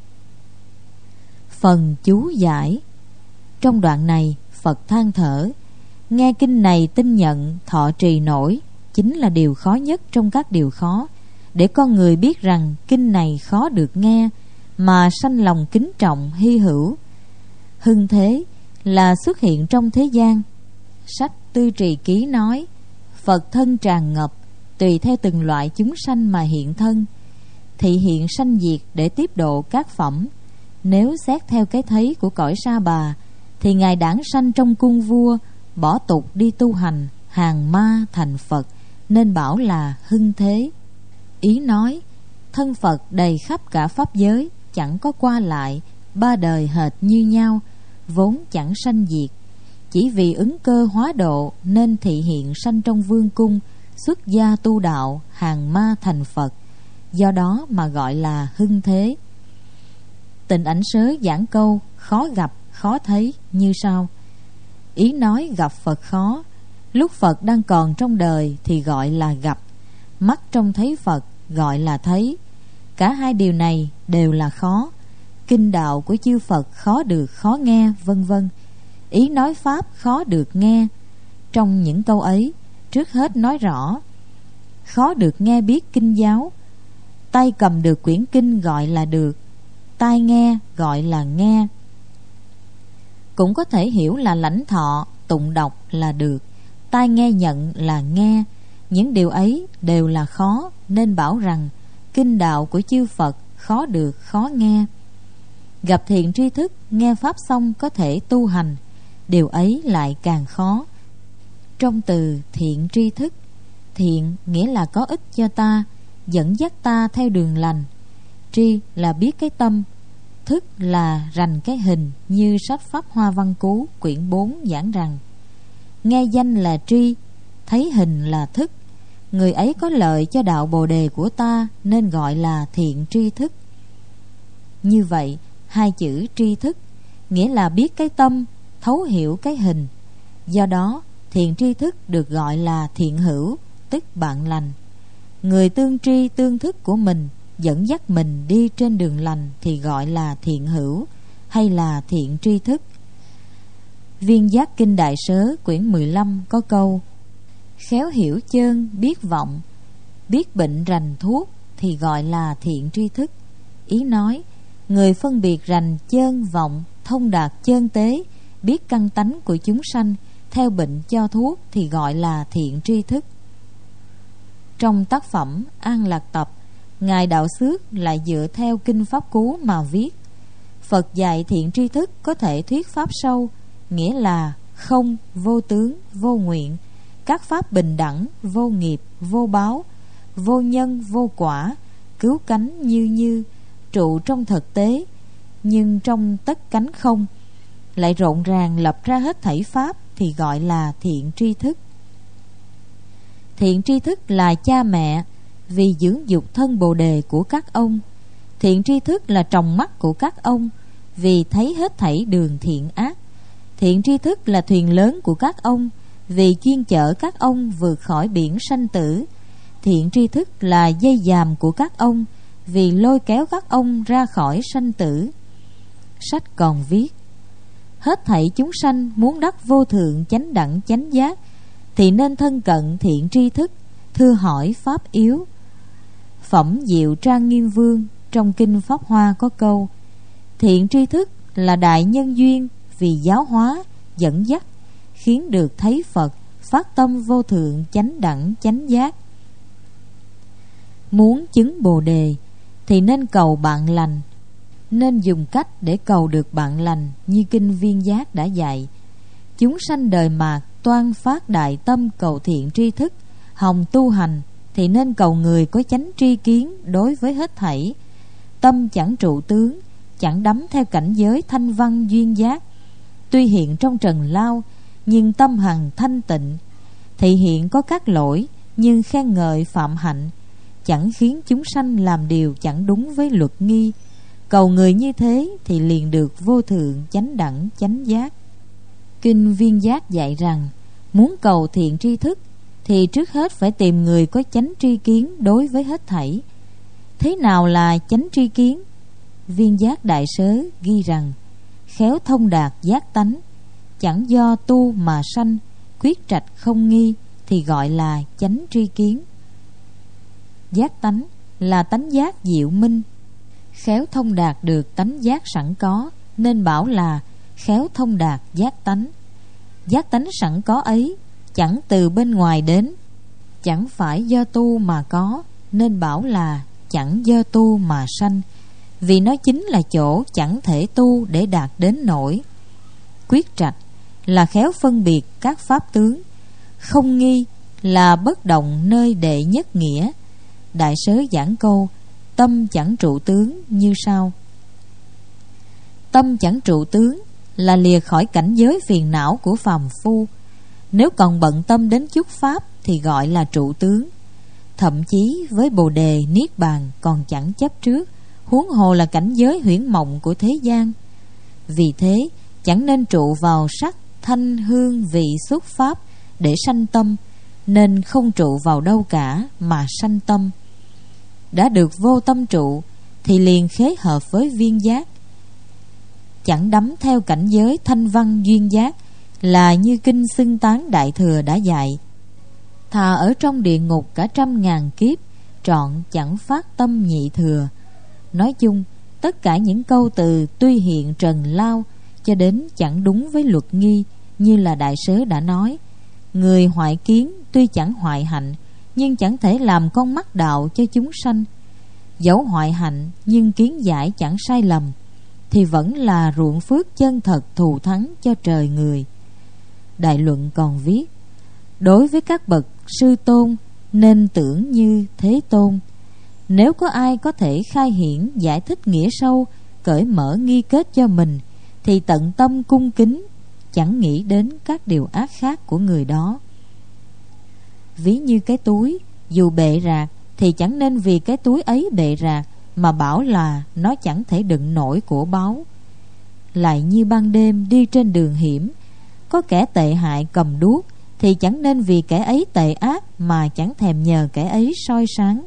[SPEAKER 1] Phần chú giải. Trong đoạn này Phật than thở, nghe kinh này tin nhận thọ trì nổi chính là điều khó nhất trong các điều khó, để con người biết rằng kinh này khó được nghe mà sanh lòng kính trọng hy hữu. Hưng thế là xuất hiện trong thế gian. Sách Tư Trì Ký nói, Phật thân tràn ngập, tùy theo từng loại chúng sanh mà hiện thân, thị hiện sanh diệt để tiếp độ các phẩm. Nếu xét theo cái thấy của cõi sa bà, thì Ngài đản sanh trong cung vua, bỏ tục đi tu hành, hàng ma thành Phật, nên bảo là hưng thế. Ý nói, thân Phật đầy khắp cả pháp giới, chẳng có qua lại, ba đời hệt như nhau, vốn chẳng sanh diệt. Chỉ vì ứng cơ hóa độ nên thị hiện sanh trong vương cung, xuất gia tu đạo, hàng ma thành Phật, do đó mà gọi là hưng thế. Tịnh Ảnh Sớ giảng câu khó gặp khó thấy như sau. Ý nói gặp Phật khó, lúc Phật đang còn trong đời thì gọi là gặp, mắt trông thấy Phật gọi là thấy. Cả hai điều này đều là khó. Kinh đạo của chư Phật khó được khó nghe, vân vân. Ý nói pháp khó được nghe. Trong những câu ấy, trước hết nói rõ khó được nghe biết kinh giáo. Tay cầm được quyển kinh gọi là được, tai nghe gọi là nghe. Cũng có thể hiểu là lãnh thọ, tụng đọc là được, tai nghe nhận là nghe. Những điều ấy đều là khó, nên bảo rằng kinh đạo của chư Phật khó được khó nghe. Gặp thiện tri thức, nghe pháp xong có thể tu hành, điều ấy lại càng khó. Trong từ thiện tri thức, thiện nghĩa là có ích cho ta, dẫn dắt ta theo đường lành. Tri là biết cái tâm, thức là rành cái hình, như sách Pháp Hoa Văn Cú quyển bốn giảng rằng nghe danh là tri, thấy hình là thức. Người ấy có lợi cho đạo Bồ Đề của ta, nên gọi là thiện tri thức. Như vậy, hai chữ tri thức nghĩa là biết cái tâm, thấu hiểu cái hình. Do đó, thiện tri thức được gọi là thiện hữu, tức bạn lành. Người tương tri tương thức của mình, dẫn dắt mình đi trên đường lành thì gọi là thiện hữu hay là thiện tri thức. Viên Giác Kinh Đại Sớ quyển mười lăm có câu khéo hiểu chơn biết vọng, biết bệnh rành thuốc thì gọi là thiện tri thức. Ý nói, người phân biệt rành chơn vọng, thông đạt chơn tế, biết căn tánh của chúng sanh theo bệnh cho thuốc thì gọi là thiện tri thức. Trong tác phẩm An Lạc Tập, Ngài Đạo Xước lại dựa theo kinh Pháp Cú mà viết: Phật dạy thiện tri thức có thể thuyết pháp sâu, nghĩa là không, vô tướng, vô nguyện, các pháp bình đẳng, vô nghiệp, vô báo, vô nhân, vô quả, cứu cánh như như, trụ trong thực tế, nhưng trong tất cánh không, lại rộn ràng lập ra hết thảy pháp thì gọi là thiện tri thức. Thiện tri thức là cha mẹ vì dưỡng dục thân Bồ Đề của các ông. Thiện tri thức là tròng mắt của các ông vì thấy hết thảy đường thiện ác. Thiện tri thức là thuyền lớn của các ông vì chuyên chở các ông vượt khỏi biển sanh tử. Thiện tri thức là dây dàm của các ông vì lôi kéo các ông ra khỏi sanh tử. Sách còn viết: hết thảy chúng sanh muốn đắc vô thượng chánh đẳng chánh giác thì nên thân cận thiện tri thức, thưa hỏi pháp yếu. Phẩm Diệu Trang Nghiêm Vương trong kinh Pháp Hoa có câu: thiện tri thức là đại nhân duyên vì giáo hóa, dẫn dắt, khiến được thấy Phật, phát tâm vô thượng chánh đẳng chánh giác. Muốn chứng Bồ Đề thì nên cầu bạn lành, nên dùng cách để cầu được bạn lành như kinh Viên Giác đã dạy. Chúng sanh đời mạt toan phát đại tâm cầu thiện tri thức, hòng tu hành thì nên cầu người có chánh tri kiến đối với hết thảy. Tâm chẳng trụ tướng, chẳng đắm theo cảnh giới thanh văn duyên giác. Tuy hiện trong trần lao, nhưng tâm hằng thanh tịnh. Thị hiện có các lỗi, nhưng khen ngợi phạm hạnh, chẳng khiến chúng sanh làm điều chẳng đúng với luật nghi. Cầu người như thế thì liền được vô thượng chánh đẳng chánh giác. Kinh Viên Giác dạy rằng, muốn cầu thiện tri thức thì trước hết phải tìm người có chánh tri kiến đối với hết thảy. Thế nào là chánh tri kiến? Viên Giác Đại Sớ ghi rằng, khéo thông đạt giác tánh, chẳng do tu mà sanh, quyết trạch không nghi thì gọi là chánh tri kiến. Giác tánh là tánh giác diệu minh, khéo thông đạt được tánh giác sẵn có nên bảo là khéo thông đạt giác tánh. Giác tánh sẵn có ấy chẳng từ bên ngoài đến, chẳng phải do tu mà có nên bảo là chẳng do tu mà sanh, vì nó chính là chỗ chẳng thể tu để đạt đến nổi. Quyết trạch là khéo phân biệt các pháp tướng, không nghi là bất động nơi đệ nhất nghĩa. Đại Sớ giảng câu tâm chẳng trụ tướng như sau: tâm chẳng trụ tướng là lìa khỏi cảnh giới phiền não của phàm phu. Nếu còn bận tâm đến chút pháp thì gọi là trụ tướng. Thậm chí với Bồ Đề Niết Bàn còn chẳng chấp trước, huống hồ là cảnh giới huyễn mộng của thế gian. Vì thế chẳng nên trụ vào sắc, thanh, hương, vị, xúc pháp để sanh tâm, nên không trụ vào đâu cả mà sanh tâm. Đã được vô tâm trụ thì liền khế hợp với viên giác, chẳng đắm theo cảnh giới thanh văn duyên giác, là như kinh Xưng Tán Đại Thừa đã dạy: thà ở trong địa ngục cả trăm ngàn kiếp, trọn chẳng phát tâm nhị thừa. Nói chung, tất cả những câu từ tuy hiện trần lao cho đến chẳng đúng với luật nghi, như là Đại Sớ đã nói. Người hoại kiến tuy chẳng hoại hạnh, nhưng chẳng thể làm con mắt đạo cho chúng sanh. Dẫu hoại hạnh nhưng kiến giải chẳng sai lầm, thì vẫn là ruộng phước chân thật thù thắng cho trời người. Đại Luận còn viết: đối với các bậc sư tôn nên tưởng như Thế Tôn. Nếu có ai có thể khai hiển giải thích nghĩa sâu, cởi mở nghi kết cho mình, thì tận tâm cung kính, chẳng nghĩ đến các điều ác khác của người đó. Ví như cái túi, dù bệ rạc thì chẳng nên vì cái túi ấy bệ rạc mà bảo là nó chẳng thể đựng nổi của báu. Lại như ban đêm đi trên đường hiểm, có kẻ tệ hại cầm đuốc thì chẳng nên vì kẻ ấy tệ ác mà chẳng thèm nhờ kẻ ấy soi sáng.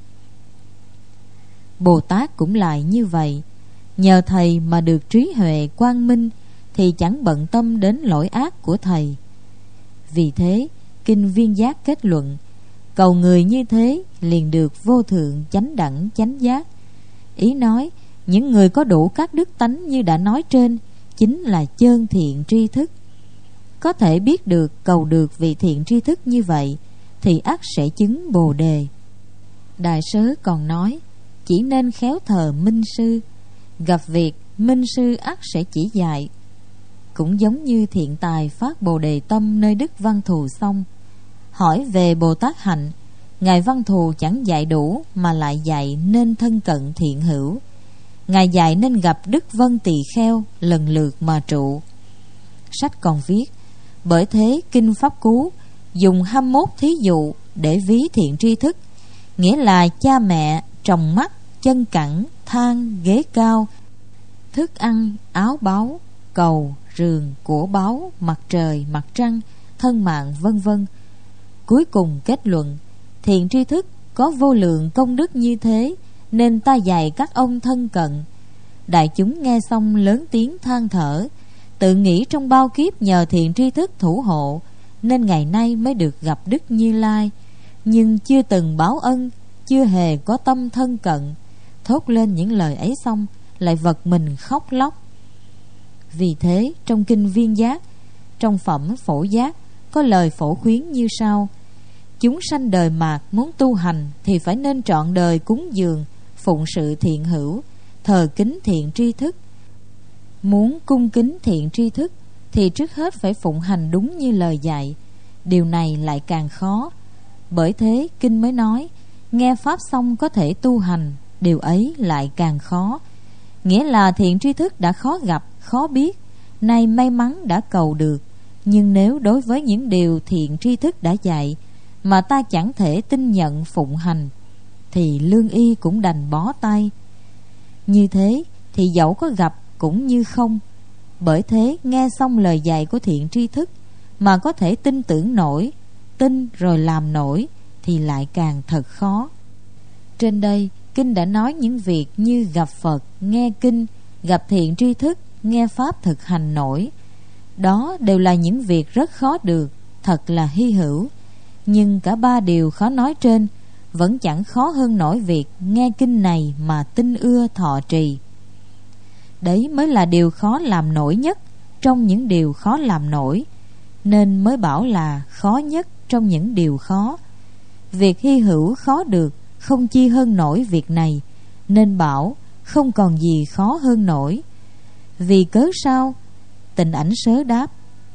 [SPEAKER 1] Bồ Tát cũng lại như vậy, nhờ thầy mà được trí huệ quang minh thì chẳng bận tâm đến lỗi ác của thầy. Vì thế kinh Viên Giác kết luận: cầu người như thế liền được vô thượng chánh đẳng chánh giác. Ý nói những người có đủ các đức tánh như đã nói trên chính là chơn thiện tri thức. có thể biết được, cầu được vị thiện tri thức như vậy thì ắt sẽ chứng Bồ đề. Đại Sớ còn nói, chỉ nên khéo thờ minh sư, gặp việc minh sư ắt sẽ chỉ dạy. Cũng giống như thiện tài phát Bồ đề tâm nơi Đức Văn Thù xong, hỏi về Bồ Tát hạnh, Ngài Văn Thù chẳng dạy đủ mà lại dạy nên thân cận thiện hữu. Ngài dạy nên gặp Đức Vân Tỳ Kheo lần lượt mà trụ. Sách còn viết, bởi thế Kinh Pháp Cú dùng hai mươi mốt thí dụ để ví thiện tri thức, nghĩa là cha mẹ, tròng mắt, chân cẳng, thang, ghế cao, thức ăn, áo báu, cầu, rường, của báu, mặt trời, mặt trăng, thân mạng, vân vân. Cuối cùng kết luận, thiện tri thức có vô lượng công đức như thế, nên ta dạy các ông thân cận. Đại chúng nghe xong lớn tiếng than thở, tự nghĩ trong bao kiếp nhờ thiện tri thức thủ hộ, nên ngày nay mới được gặp Đức Như Lai, nhưng chưa từng báo ân, chưa hề có tâm thân cận. Thốt lên những lời ấy xong, lại vật mình khóc lóc. Vì thế trong Kinh Viên Giác, trong phẩm Phổ Giác, có lời phổ khuyến như sau: chúng sanh đời mạt muốn tu hành thì phải nên trọn đời cúng dường, phụng sự thiện hữu, thờ kính thiện tri thức. Muốn cung kính thiện tri thức thì trước hết phải phụng hành đúng như lời dạy. Điều này lại càng khó. Bởi thế Kinh mới nói, nghe Pháp xong có thể tu hành, điều ấy lại càng khó. Nghĩa là thiện tri thức đã khó gặp, khó biết, nay may mắn đã cầu được. Nhưng nếu đối với những điều thiện tri thức đã dạy mà ta chẳng thể tin nhận phụng hành, thì lương y cũng đành bó tay. Như thế thì dẫu có gặp cũng như không. Bởi thế nghe xong lời dạy của thiện tri thức mà có thể tin tưởng nổi, tin rồi làm nổi, thì lại càng thật khó. Trên đây Kinh đã nói những việc như gặp Phật, nghe Kinh, gặp thiện tri thức, nghe Pháp thực hành nổi. Đó đều là những việc rất khó được, thật là hy hữu. Nhưng cả ba điều khó nói trên vẫn chẳng khó hơn nổi việc nghe Kinh này mà tin ưa thọ trì. Đấy mới là điều khó làm nổi nhất trong những điều khó làm nổi, nên mới bảo là khó nhất trong những điều khó. Việc hy hữu khó được không chi hơn nổi việc này, nên bảo không còn gì khó hơn nổi. Vì cớ sao? Tịnh Ảnh Sớ đáp,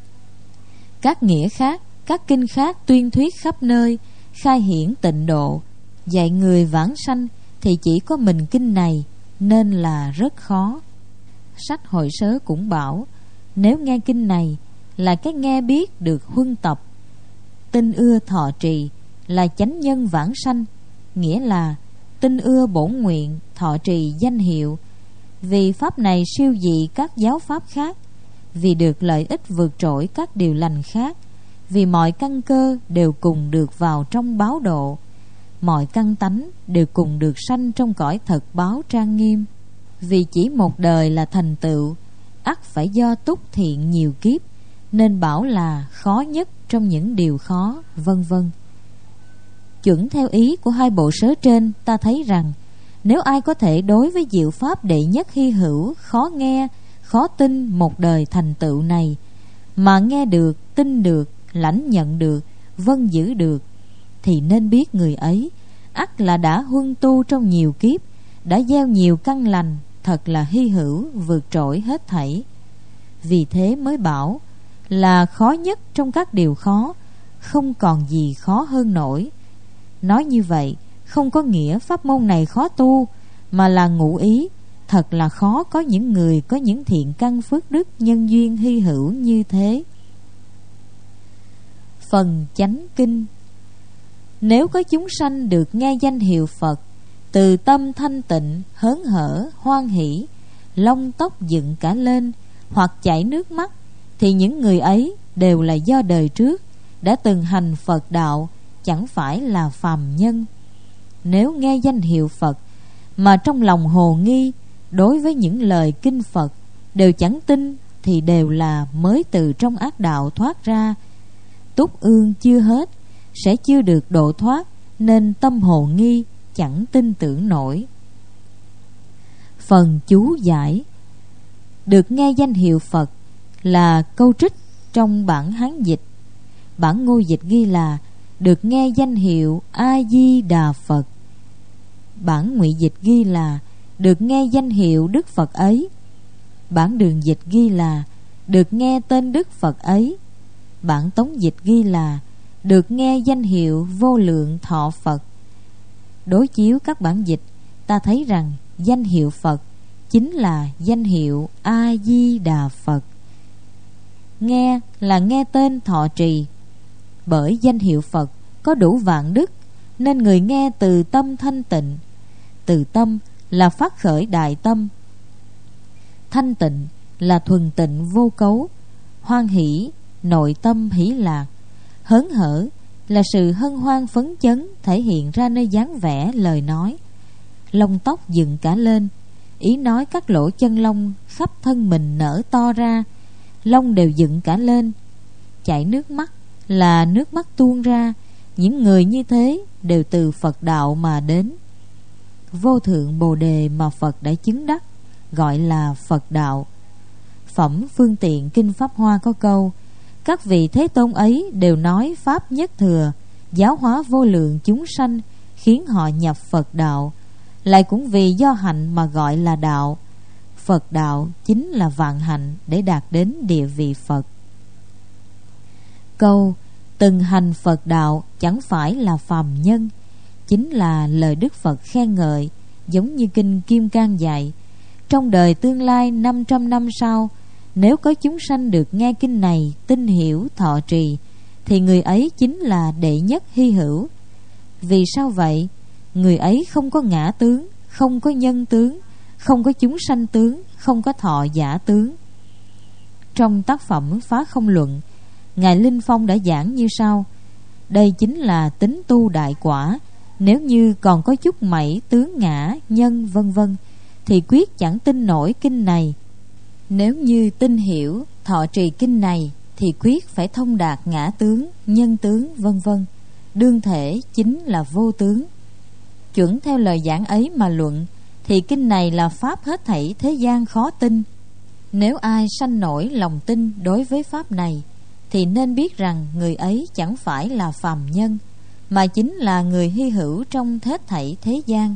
[SPEAKER 1] các nghĩa khác, các kinh khác tuyên thuyết khắp nơi, khai hiển tịnh độ, dạy người vãng sanh, thì chỉ có mình kinh này nên là rất khó. Sách Hội Sớ cũng bảo, nếu nghe kinh này là cái nghe biết được huân tập, tin ưa thọ trì là chánh nhân vãng sanh, nghĩa là tin ưa bổn nguyện thọ trì danh hiệu. Vì pháp này siêu dị các giáo pháp khác, vì được lợi ích vượt trội các điều lành khác, vì mọi căn cơ đều cùng được vào trong báo độ, mọi căn tánh đều cùng được sanh trong cõi thật báo trang nghiêm. Vì chỉ một đời là thành tựu, ắt phải do túc thiện nhiều kiếp, nên bảo là khó nhất trong những điều khó, vân vân. Chuẩn theo ý của hai bộ sớ trên, ta thấy rằng nếu ai có thể đối với diệu pháp đệ nhất hy hữu, khó nghe, khó tin một đời thành tựu này, mà nghe được, tin được, lãnh nhận được, vâng giữ được, thì nên biết người ấy ắt là đã huân tu trong nhiều kiếp, đã gieo nhiều căn lành, thật là hy hữu vượt trội hết thảy. Vì thế mới bảo là khó nhất trong các điều khó, không còn gì khó hơn nổi. Nói như vậy không có nghĩa pháp môn này khó tu, mà là ngụ ý thật là khó có những người có những thiện căn phước đức nhân duyên hy hữu như thế. Phần chánh kinh. Nếu có chúng sanh được nghe danh hiệu Phật, từ tâm thanh tịnh, hớn hở, hoan hỷ, lông tóc dựng cả lên, hoặc chảy nước mắt, thì những người ấy đều là do đời trước đã từng hành Phật đạo, chẳng phải là phàm nhân. Nếu nghe danh hiệu Phật mà trong lòng hồ nghi đối với những lời kinh Phật đều chẳng tin, thì đều là mới từ trong ác đạo thoát ra, túc ương chưa hết, sẽ chưa được độ thoát, nên tâm hồ nghi chẳng tin tưởng nổi. Phần chú giải. Được nghe danh hiệu Phật là câu trích trong bản Hán dịch. Bản Ngô dịch ghi là được nghe danh hiệu A-di-đà Phật. Bản Ngụy dịch ghi là được nghe danh hiệu Đức Phật ấy. Bản Đường dịch ghi là được nghe tên Đức Phật ấy. Bản Tống dịch ghi là được nghe danh hiệu Vô Lượng Thọ Phật. Đối chiếu các bản dịch, ta thấy rằng danh hiệu Phật chính là danh hiệu A-di-đà Phật. Nghe là nghe tên thọ trì. Bởi danh hiệu Phật có đủ vạn đức, nên người nghe từ tâm thanh tịnh. Từ tâm là phát khởi đại tâm. Thanh tịnh là thuần tịnh vô cấu. Hoan hỷ, nội tâm hỷ lạc. Hớn hở là sự hân hoan phấn chấn thể hiện ra nơi dáng vẻ lời nói. Lông tóc dựng cả lên, ý nói các lỗ chân lông khắp thân mình nở to ra, lông đều dựng cả lên. Chảy nước mắt là nước mắt tuôn ra. Những người như thế đều từ Phật đạo mà đến. Vô thượng Bồ đề mà Phật đã chứng đắc gọi là Phật đạo. Phẩm Phương Tiện Kinh Pháp Hoa có câu: các vị Thế Tôn ấy đều nói Pháp nhất thừa, giáo hóa vô lượng chúng sanh, khiến họ nhập Phật đạo. Lại cũng vì do hạnh mà gọi là đạo. Phật đạo chính là vạn hạnh để đạt đến địa vị Phật. Câu từng hành Phật đạo chẳng phải là phàm nhân chính là lời Đức Phật khen ngợi, giống như Kinh Kim Cang dạy: trong đời tương lai năm trăm năm sau, nếu có chúng sanh được nghe kinh này, tin hiểu thọ trì, thì người ấy chính là đệ nhất hy hữu. Vì sao vậy? Người ấy không có ngã tướng, không có nhân tướng, không có chúng sanh tướng, không có thọ giả tướng. Trong tác phẩm Phá Không Luận, Ngài Linh Phong đã giảng như sau: đây chính là tính tu đại quả. Nếu như còn có chút mảy tướng ngã, nhân vân vân thì quyết chẳng tin nổi kinh này. Nếu như tin hiểu thọ trì kinh này thì quyết phải thông đạt ngã tướng, nhân tướng vân vân. Đương thể chính là vô tướng. Chuẩn theo lời giảng ấy mà luận thì kinh này là pháp hết thảy thế gian khó tin. Nếu ai sanh nổi lòng tin đối với pháp này thì nên biết rằng người ấy chẳng phải là phàm nhân, mà chính là người hy hữu trong hết thảy thế gian.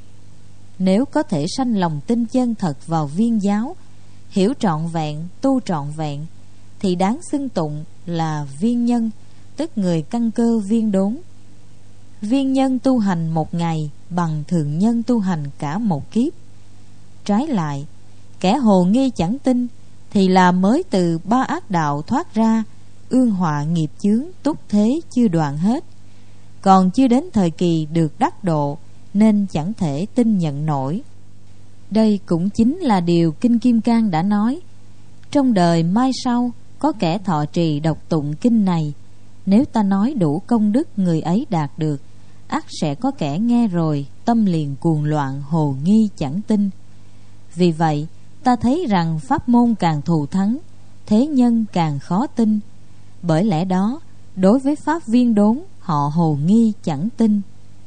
[SPEAKER 1] Nếu có thể sanh lòng tin chân thật vào viên giáo, hiểu trọn vẹn, tu trọn vẹn, thì đáng xưng tụng là viên nhân, tức người căn cơ viên đốn. Viên nhân tu hành một ngày bằng thường nhân tu hành cả một kiếp. Trái lại, kẻ hồ nghi chẳng tin thì là mới từ ba ác đạo thoát ra, ương họa nghiệp chướng túc thế chưa đoạn hết, còn chưa đến thời kỳ được đắc độ, nên chẳng thể tin nhận nổi. Đây cũng chính là điều Kinh Kim Cang đã nói: trong đời mai sau có kẻ thọ trì đọc tụng kinh này, nếu ta nói đủ công đức người ấy đạt được, ắt sẽ có kẻ nghe rồi tâm liền cuồng loạn, hồ nghi chẳng tin. Vì vậy ta thấy rằng pháp môn càng thù thắng, thế nhân càng khó tin. Bởi lẽ đó, đối với pháp viên đốn, họ hồ nghi chẳng tin.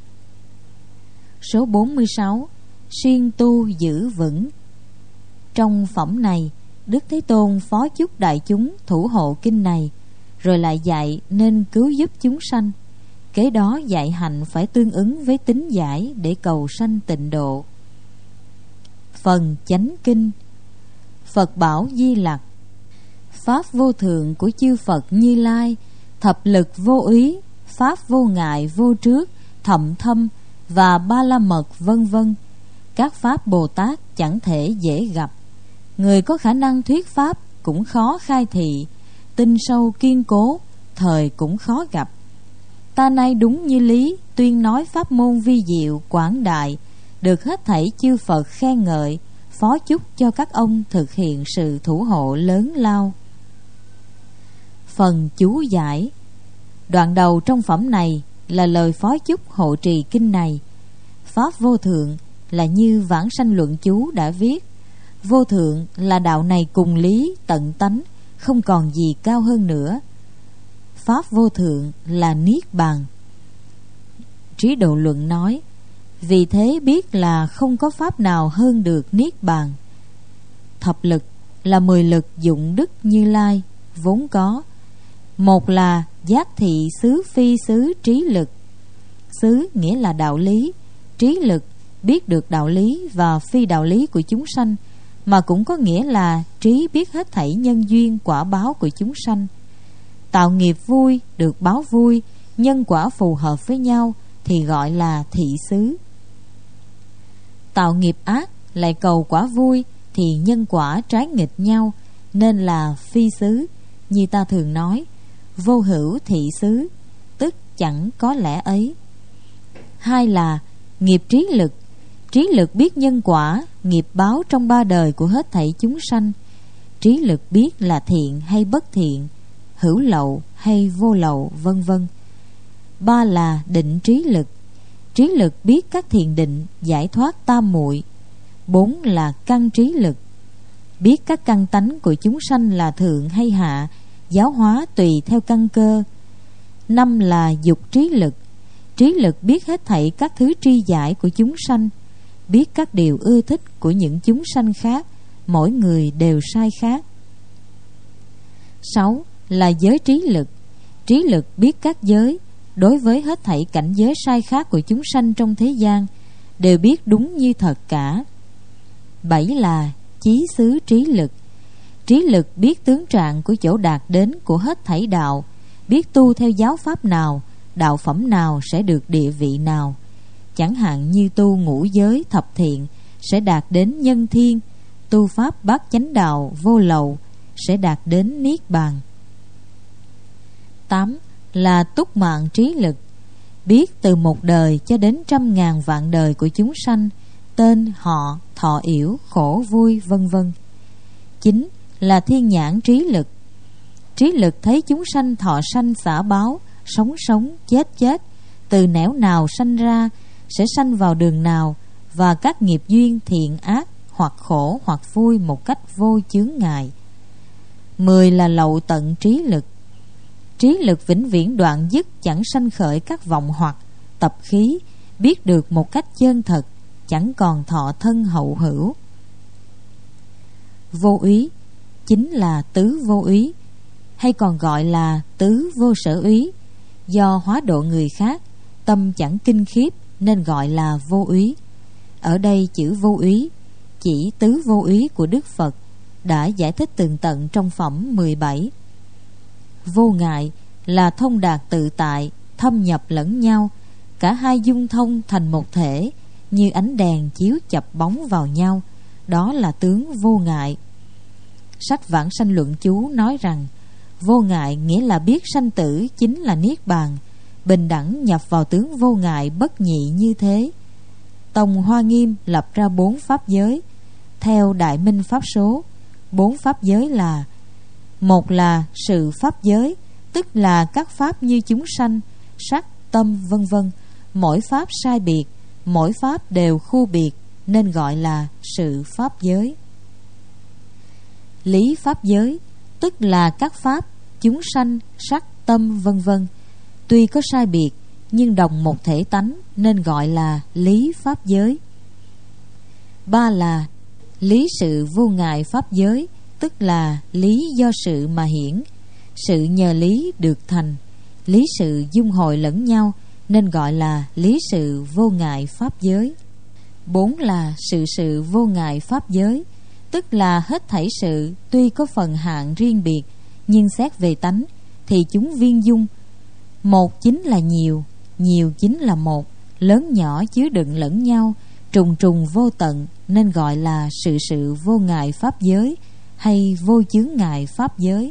[SPEAKER 1] Số bốn mươi sáu. Siêng tu giữ vững. Trong phẩm này, Đức Thế Tôn phó chúc đại chúng thủ hộ kinh này, rồi lại dạy nên cứu giúp chúng sanh. Kế đó dạy hạnh phải tương ứng với tính giải để cầu sanh tịnh độ. Phần chánh kinh. Phật bảo Di Lặc: pháp vô thượng của chư Phật Như Lai, thập lực vô úy, pháp vô ngại vô trước, thậm thâm và ba la mật vân vân. Các pháp Bồ Tát chẳng thể dễ gặp. Người có khả năng thuyết pháp cũng khó khai thị, tinh sâu kiên cố thời cũng khó gặp. Ta nay đúng như lý tuyên nói pháp môn vi diệu quảng đại, được hết thảy chư Phật khen ngợi, phó chúc cho các ông thực hiện sự thủ hộ lớn lao. Phần chú giải. Đoạn đầu trong phẩm này là lời phó chúc hộ trì kinh này. Pháp vô thượng là như Vãng Sanh Luận chú đã viết: vô thượng là đạo này cùng lý tận tánh, không còn gì cao hơn nữa. Pháp vô thượng là niết bàn. Trí Độ Luận nói: vì thế biết là không có pháp nào hơn được niết bàn. Thập lực là mười lực dụng đức Như Lai, vốn có. Một là giác thị xứ phi xứ trí lực. Xứ nghĩa là đạo lý, trí lực biết được đạo lý và phi đạo lý của chúng sanh, mà cũng có nghĩa là trí biết hết thảy nhân duyên quả báo của chúng sanh. Tạo nghiệp vui được báo vui, nhân quả phù hợp với nhau thì gọi là thị xứ. Tạo nghiệp ác lại cầu quả vui thì nhân quả trái nghịch nhau, nên là phi xứ. Như ta thường nói, vô hữu thị xứ, tức chẳng có lẽ ấy. Hai là nghiệp trí lực. Trí lực biết nhân quả, nghiệp báo trong ba đời của hết thảy chúng sanh. Trí lực biết là thiện hay bất thiện, hữu lậu hay vô lậu, vân vân. Ba là định trí lực. Trí lực biết các thiền định, giải thoát tam muội. Bốn là căn trí lực. Biết các căn tánh của chúng sanh là thượng hay hạ, giáo hóa tùy theo căn cơ. Năm là dục trí lực. Trí lực biết hết thảy các thứ tri giải của chúng sanh, biết các điều ưa thích của những chúng sanh khác, mỗi người đều sai khác. Sáu là giới trí lực. Trí lực biết các giới, đối với hết thảy cảnh giới sai khác của chúng sanh trong thế gian, đều biết đúng như thật cả. Bảy là chí xứ trí lực. Trí lực biết tướng trạng của chỗ đạt đến của hết thảy đạo, biết tu theo giáo pháp nào, đạo phẩm nào sẽ được địa vị nào. Chẳng hạn như tu ngũ giới thập thiện sẽ đạt đến nhân thiên, tu pháp bát chánh đạo vô lậu sẽ đạt đến niết bàn. Tám là túc mạng trí lực. Biết từ một đời cho đến trăm ngàn vạn đời của chúng sanh, tên, họ, thọ yểu, khổ, vui, vân vân. Chín là thiên nhãn trí lực. Trí lực thấy chúng sanh thọ sanh xả báo, sống sống, chết chết, từ nẻo nào sanh ra, sẽ sanh vào đường nào, và các nghiệp duyên thiện ác, hoặc khổ hoặc vui một cách vô chướng ngại. Mười là lậu tận trí lực. Trí lực vĩnh viễn đoạn dứt, chẳng sanh khởi các vọng hoặc, tập khí, biết được một cách chân thật, chẳng còn thọ thân hậu hữu. Vô úy chính là tứ vô úy, hay còn gọi là tứ vô sở úy. Do hóa độ người khác, tâm chẳng kinh khiếp nên gọi là vô úy. Ở đây chữ vô úy chỉ tứ vô úy của Đức Phật, đã giải thích tường tận trong phẩm mười bảy. Vô ngại là thông đạt tự tại, thâm nhập lẫn nhau, cả hai dung thông thành một thể, như ánh đèn chiếu chập bóng vào nhau, đó là tướng vô ngại. Sách Vãng Sanh Luận Chú nói rằng, vô ngại nghĩa là biết sanh tử chính là niết bàn, bình đẳng nhập vào tướng vô ngại bất nhị như thế. Tông Hoa Nghiêm lập ra bốn pháp giới theo Đại Minh Pháp số. Bốn pháp giới là: một là sự pháp giới, tức là các pháp như chúng sanh, sắc, tâm, vân vân, mỗi pháp sai biệt, mỗi pháp đều khu biệt, nên gọi là sự pháp giới. Lý pháp giới, tức là các pháp chúng sanh, sắc, tâm, vân vân, tuy có sai biệt nhưng đồng một thể tánh, nên gọi là lý pháp giới. Ba là lý sự vô ngại pháp giới, tức là lý do sự mà hiển, sự nhờ lý được thành, lý sự dung hội lẫn nhau, nên gọi là lý sự vô ngại pháp giới. Bốn là sự sự vô ngại pháp giới, tức là hết thảy sự tuy có phần hạn riêng biệt, nhưng xét về tánh thì chúng viên dung. Một chính là nhiều, nhiều chính là một, lớn nhỏ chứa đựng lẫn nhau, trùng trùng vô tận, nên gọi là sự sự vô ngại pháp giới hay vô chướng ngại pháp giới.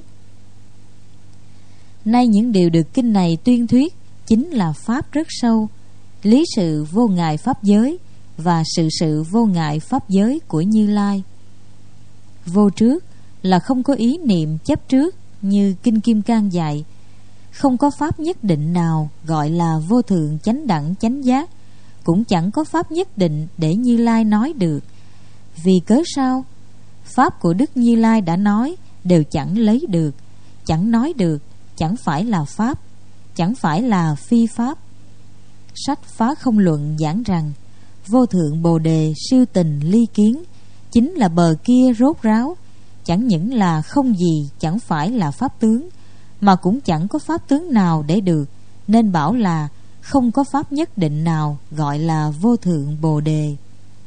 [SPEAKER 1] Nay những điều được kinh này tuyên thuyết chính là pháp rất sâu, lý sự vô ngại pháp giới và sự sự vô ngại pháp giới của Như Lai. Vô trước là không có ý niệm chấp trước như Kinh Kim Cang dạy. Không có pháp nhất định nào gọi là vô thượng chánh đẳng chánh giác, cũng chẳng có pháp nhất định để Như Lai nói được. Vì cớ sao? Pháp của Đức Như Lai đã nói đều chẳng lấy được, chẳng nói được, chẳng phải là pháp, chẳng phải là phi pháp. Sách Phá Không Luận giảng rằng, vô thượng Bồ Đề siêu tình ly kiến, chính là bờ kia rốt ráo, chẳng những là không gì chẳng phải là pháp tướng, mà cũng chẳng có pháp tướng nào để được, nên bảo là không có pháp nhất định nào gọi là vô thượng Bồ Đề.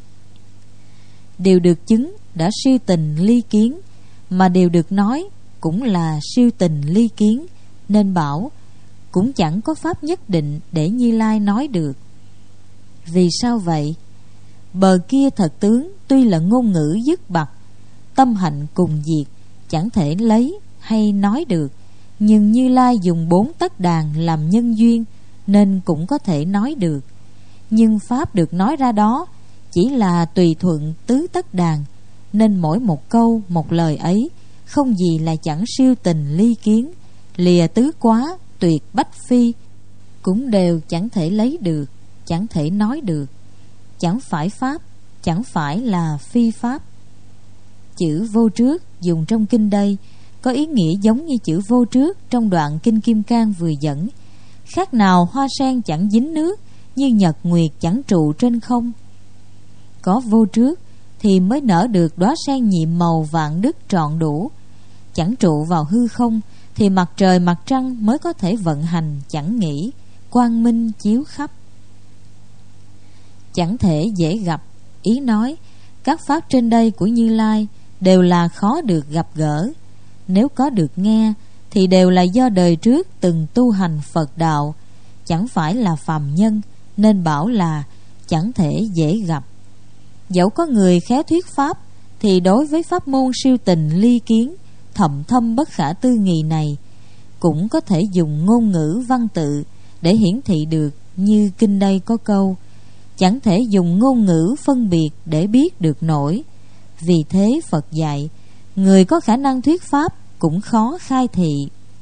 [SPEAKER 1] Điều được chứng đã siêu tình ly kiến, mà điều được nói cũng là siêu tình ly kiến, nên bảo cũng chẳng có pháp nhất định để Như Lai nói được. Vì sao vậy? Bờ kia thật tướng tuy là ngôn ngữ dứt bặt, tâm hạnh cùng diệt, chẳng thể lấy hay nói được, nhưng Như Lai dùng bốn tất đàn làm nhân duyên, nên cũng có thể nói được. Nhưng pháp được nói ra đó chỉ là tùy thuận tứ tất đàn, nên mỗi một câu một lời ấy không gì là chẳng siêu tình ly kiến, lìa tứ quá tuyệt bách phi, cũng đều chẳng thể lấy được, chẳng thể nói được, chẳng phải pháp, chẳng phải là phi pháp. Chữ vô trước dùng trong kinh đây có ý nghĩa giống như chữ vô trước trong đoạn kinh Kim Cang vừa dẫn, khác nào hoa sen chẳng dính nước, như nhật nguyệt chẳng trụ trên không. Có vô trước thì mới nở được đóa sen nhiệm màu vạn đức trọn đủ, chẳng trụ vào hư không thì mặt trời mặt trăng mới có thể vận hành chẳng nghỉ, quang minh chiếu khắp. Chẳng thể dễ gặp, ý nói các pháp trên đây của Như Lai đều là khó được gặp gỡ. Nếu có được nghe thì đều là do đời trước từng tu hành Phật đạo, chẳng phải là phàm nhân, nên bảo là chẳng thể dễ gặp. Dẫu có người khéo thuyết pháp, thì đối với pháp môn siêu tình ly kiến, thậm thâm bất khả tư nghị này, cũng có thể dùng ngôn ngữ văn tự để hiển thị được, như kinh đây có câu chẳng thể dùng ngôn ngữ phân biệt để biết được nổi. Vì thế Phật dạy, người có khả năng thuyết pháp cũng khó khai thị.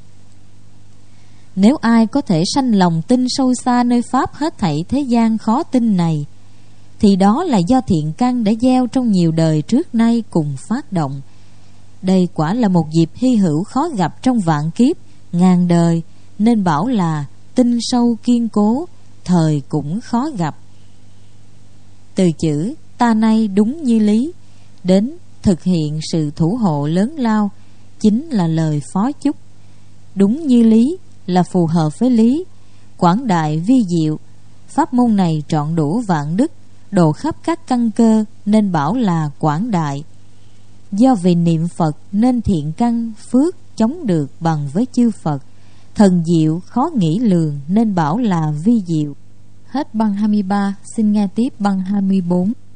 [SPEAKER 1] Nếu ai có thể sanh lòng tin sâu xa nơi pháp hết thảy thế gian khó tin này, thì đó là do thiện căn đã gieo trong nhiều đời trước nay cùng phát động. Đây quả là một dịp hy hữu khó gặp trong vạn kiếp, ngàn đời, nên bảo là tinh sâu kiên cố, thời cũng khó gặp. Từ chữ ta nay đúng như lý đến thực hiện sự thủ hộ lớn lao chính là lời phó chúc. Đúng như lý là phù hợp với lý, quảng đại vi diệu. Pháp môn này trọn đủ vạn đức, độ khắp các căn cơ, nên bảo là quảng đại. Do vì niệm Phật nên thiện căn phước chống được bằng với chư Phật, thần diệu khó nghĩ lường, nên bảo là vi diệu. Hết băng hai mươi ba, xin nghe tiếp băng hai mươi bốn.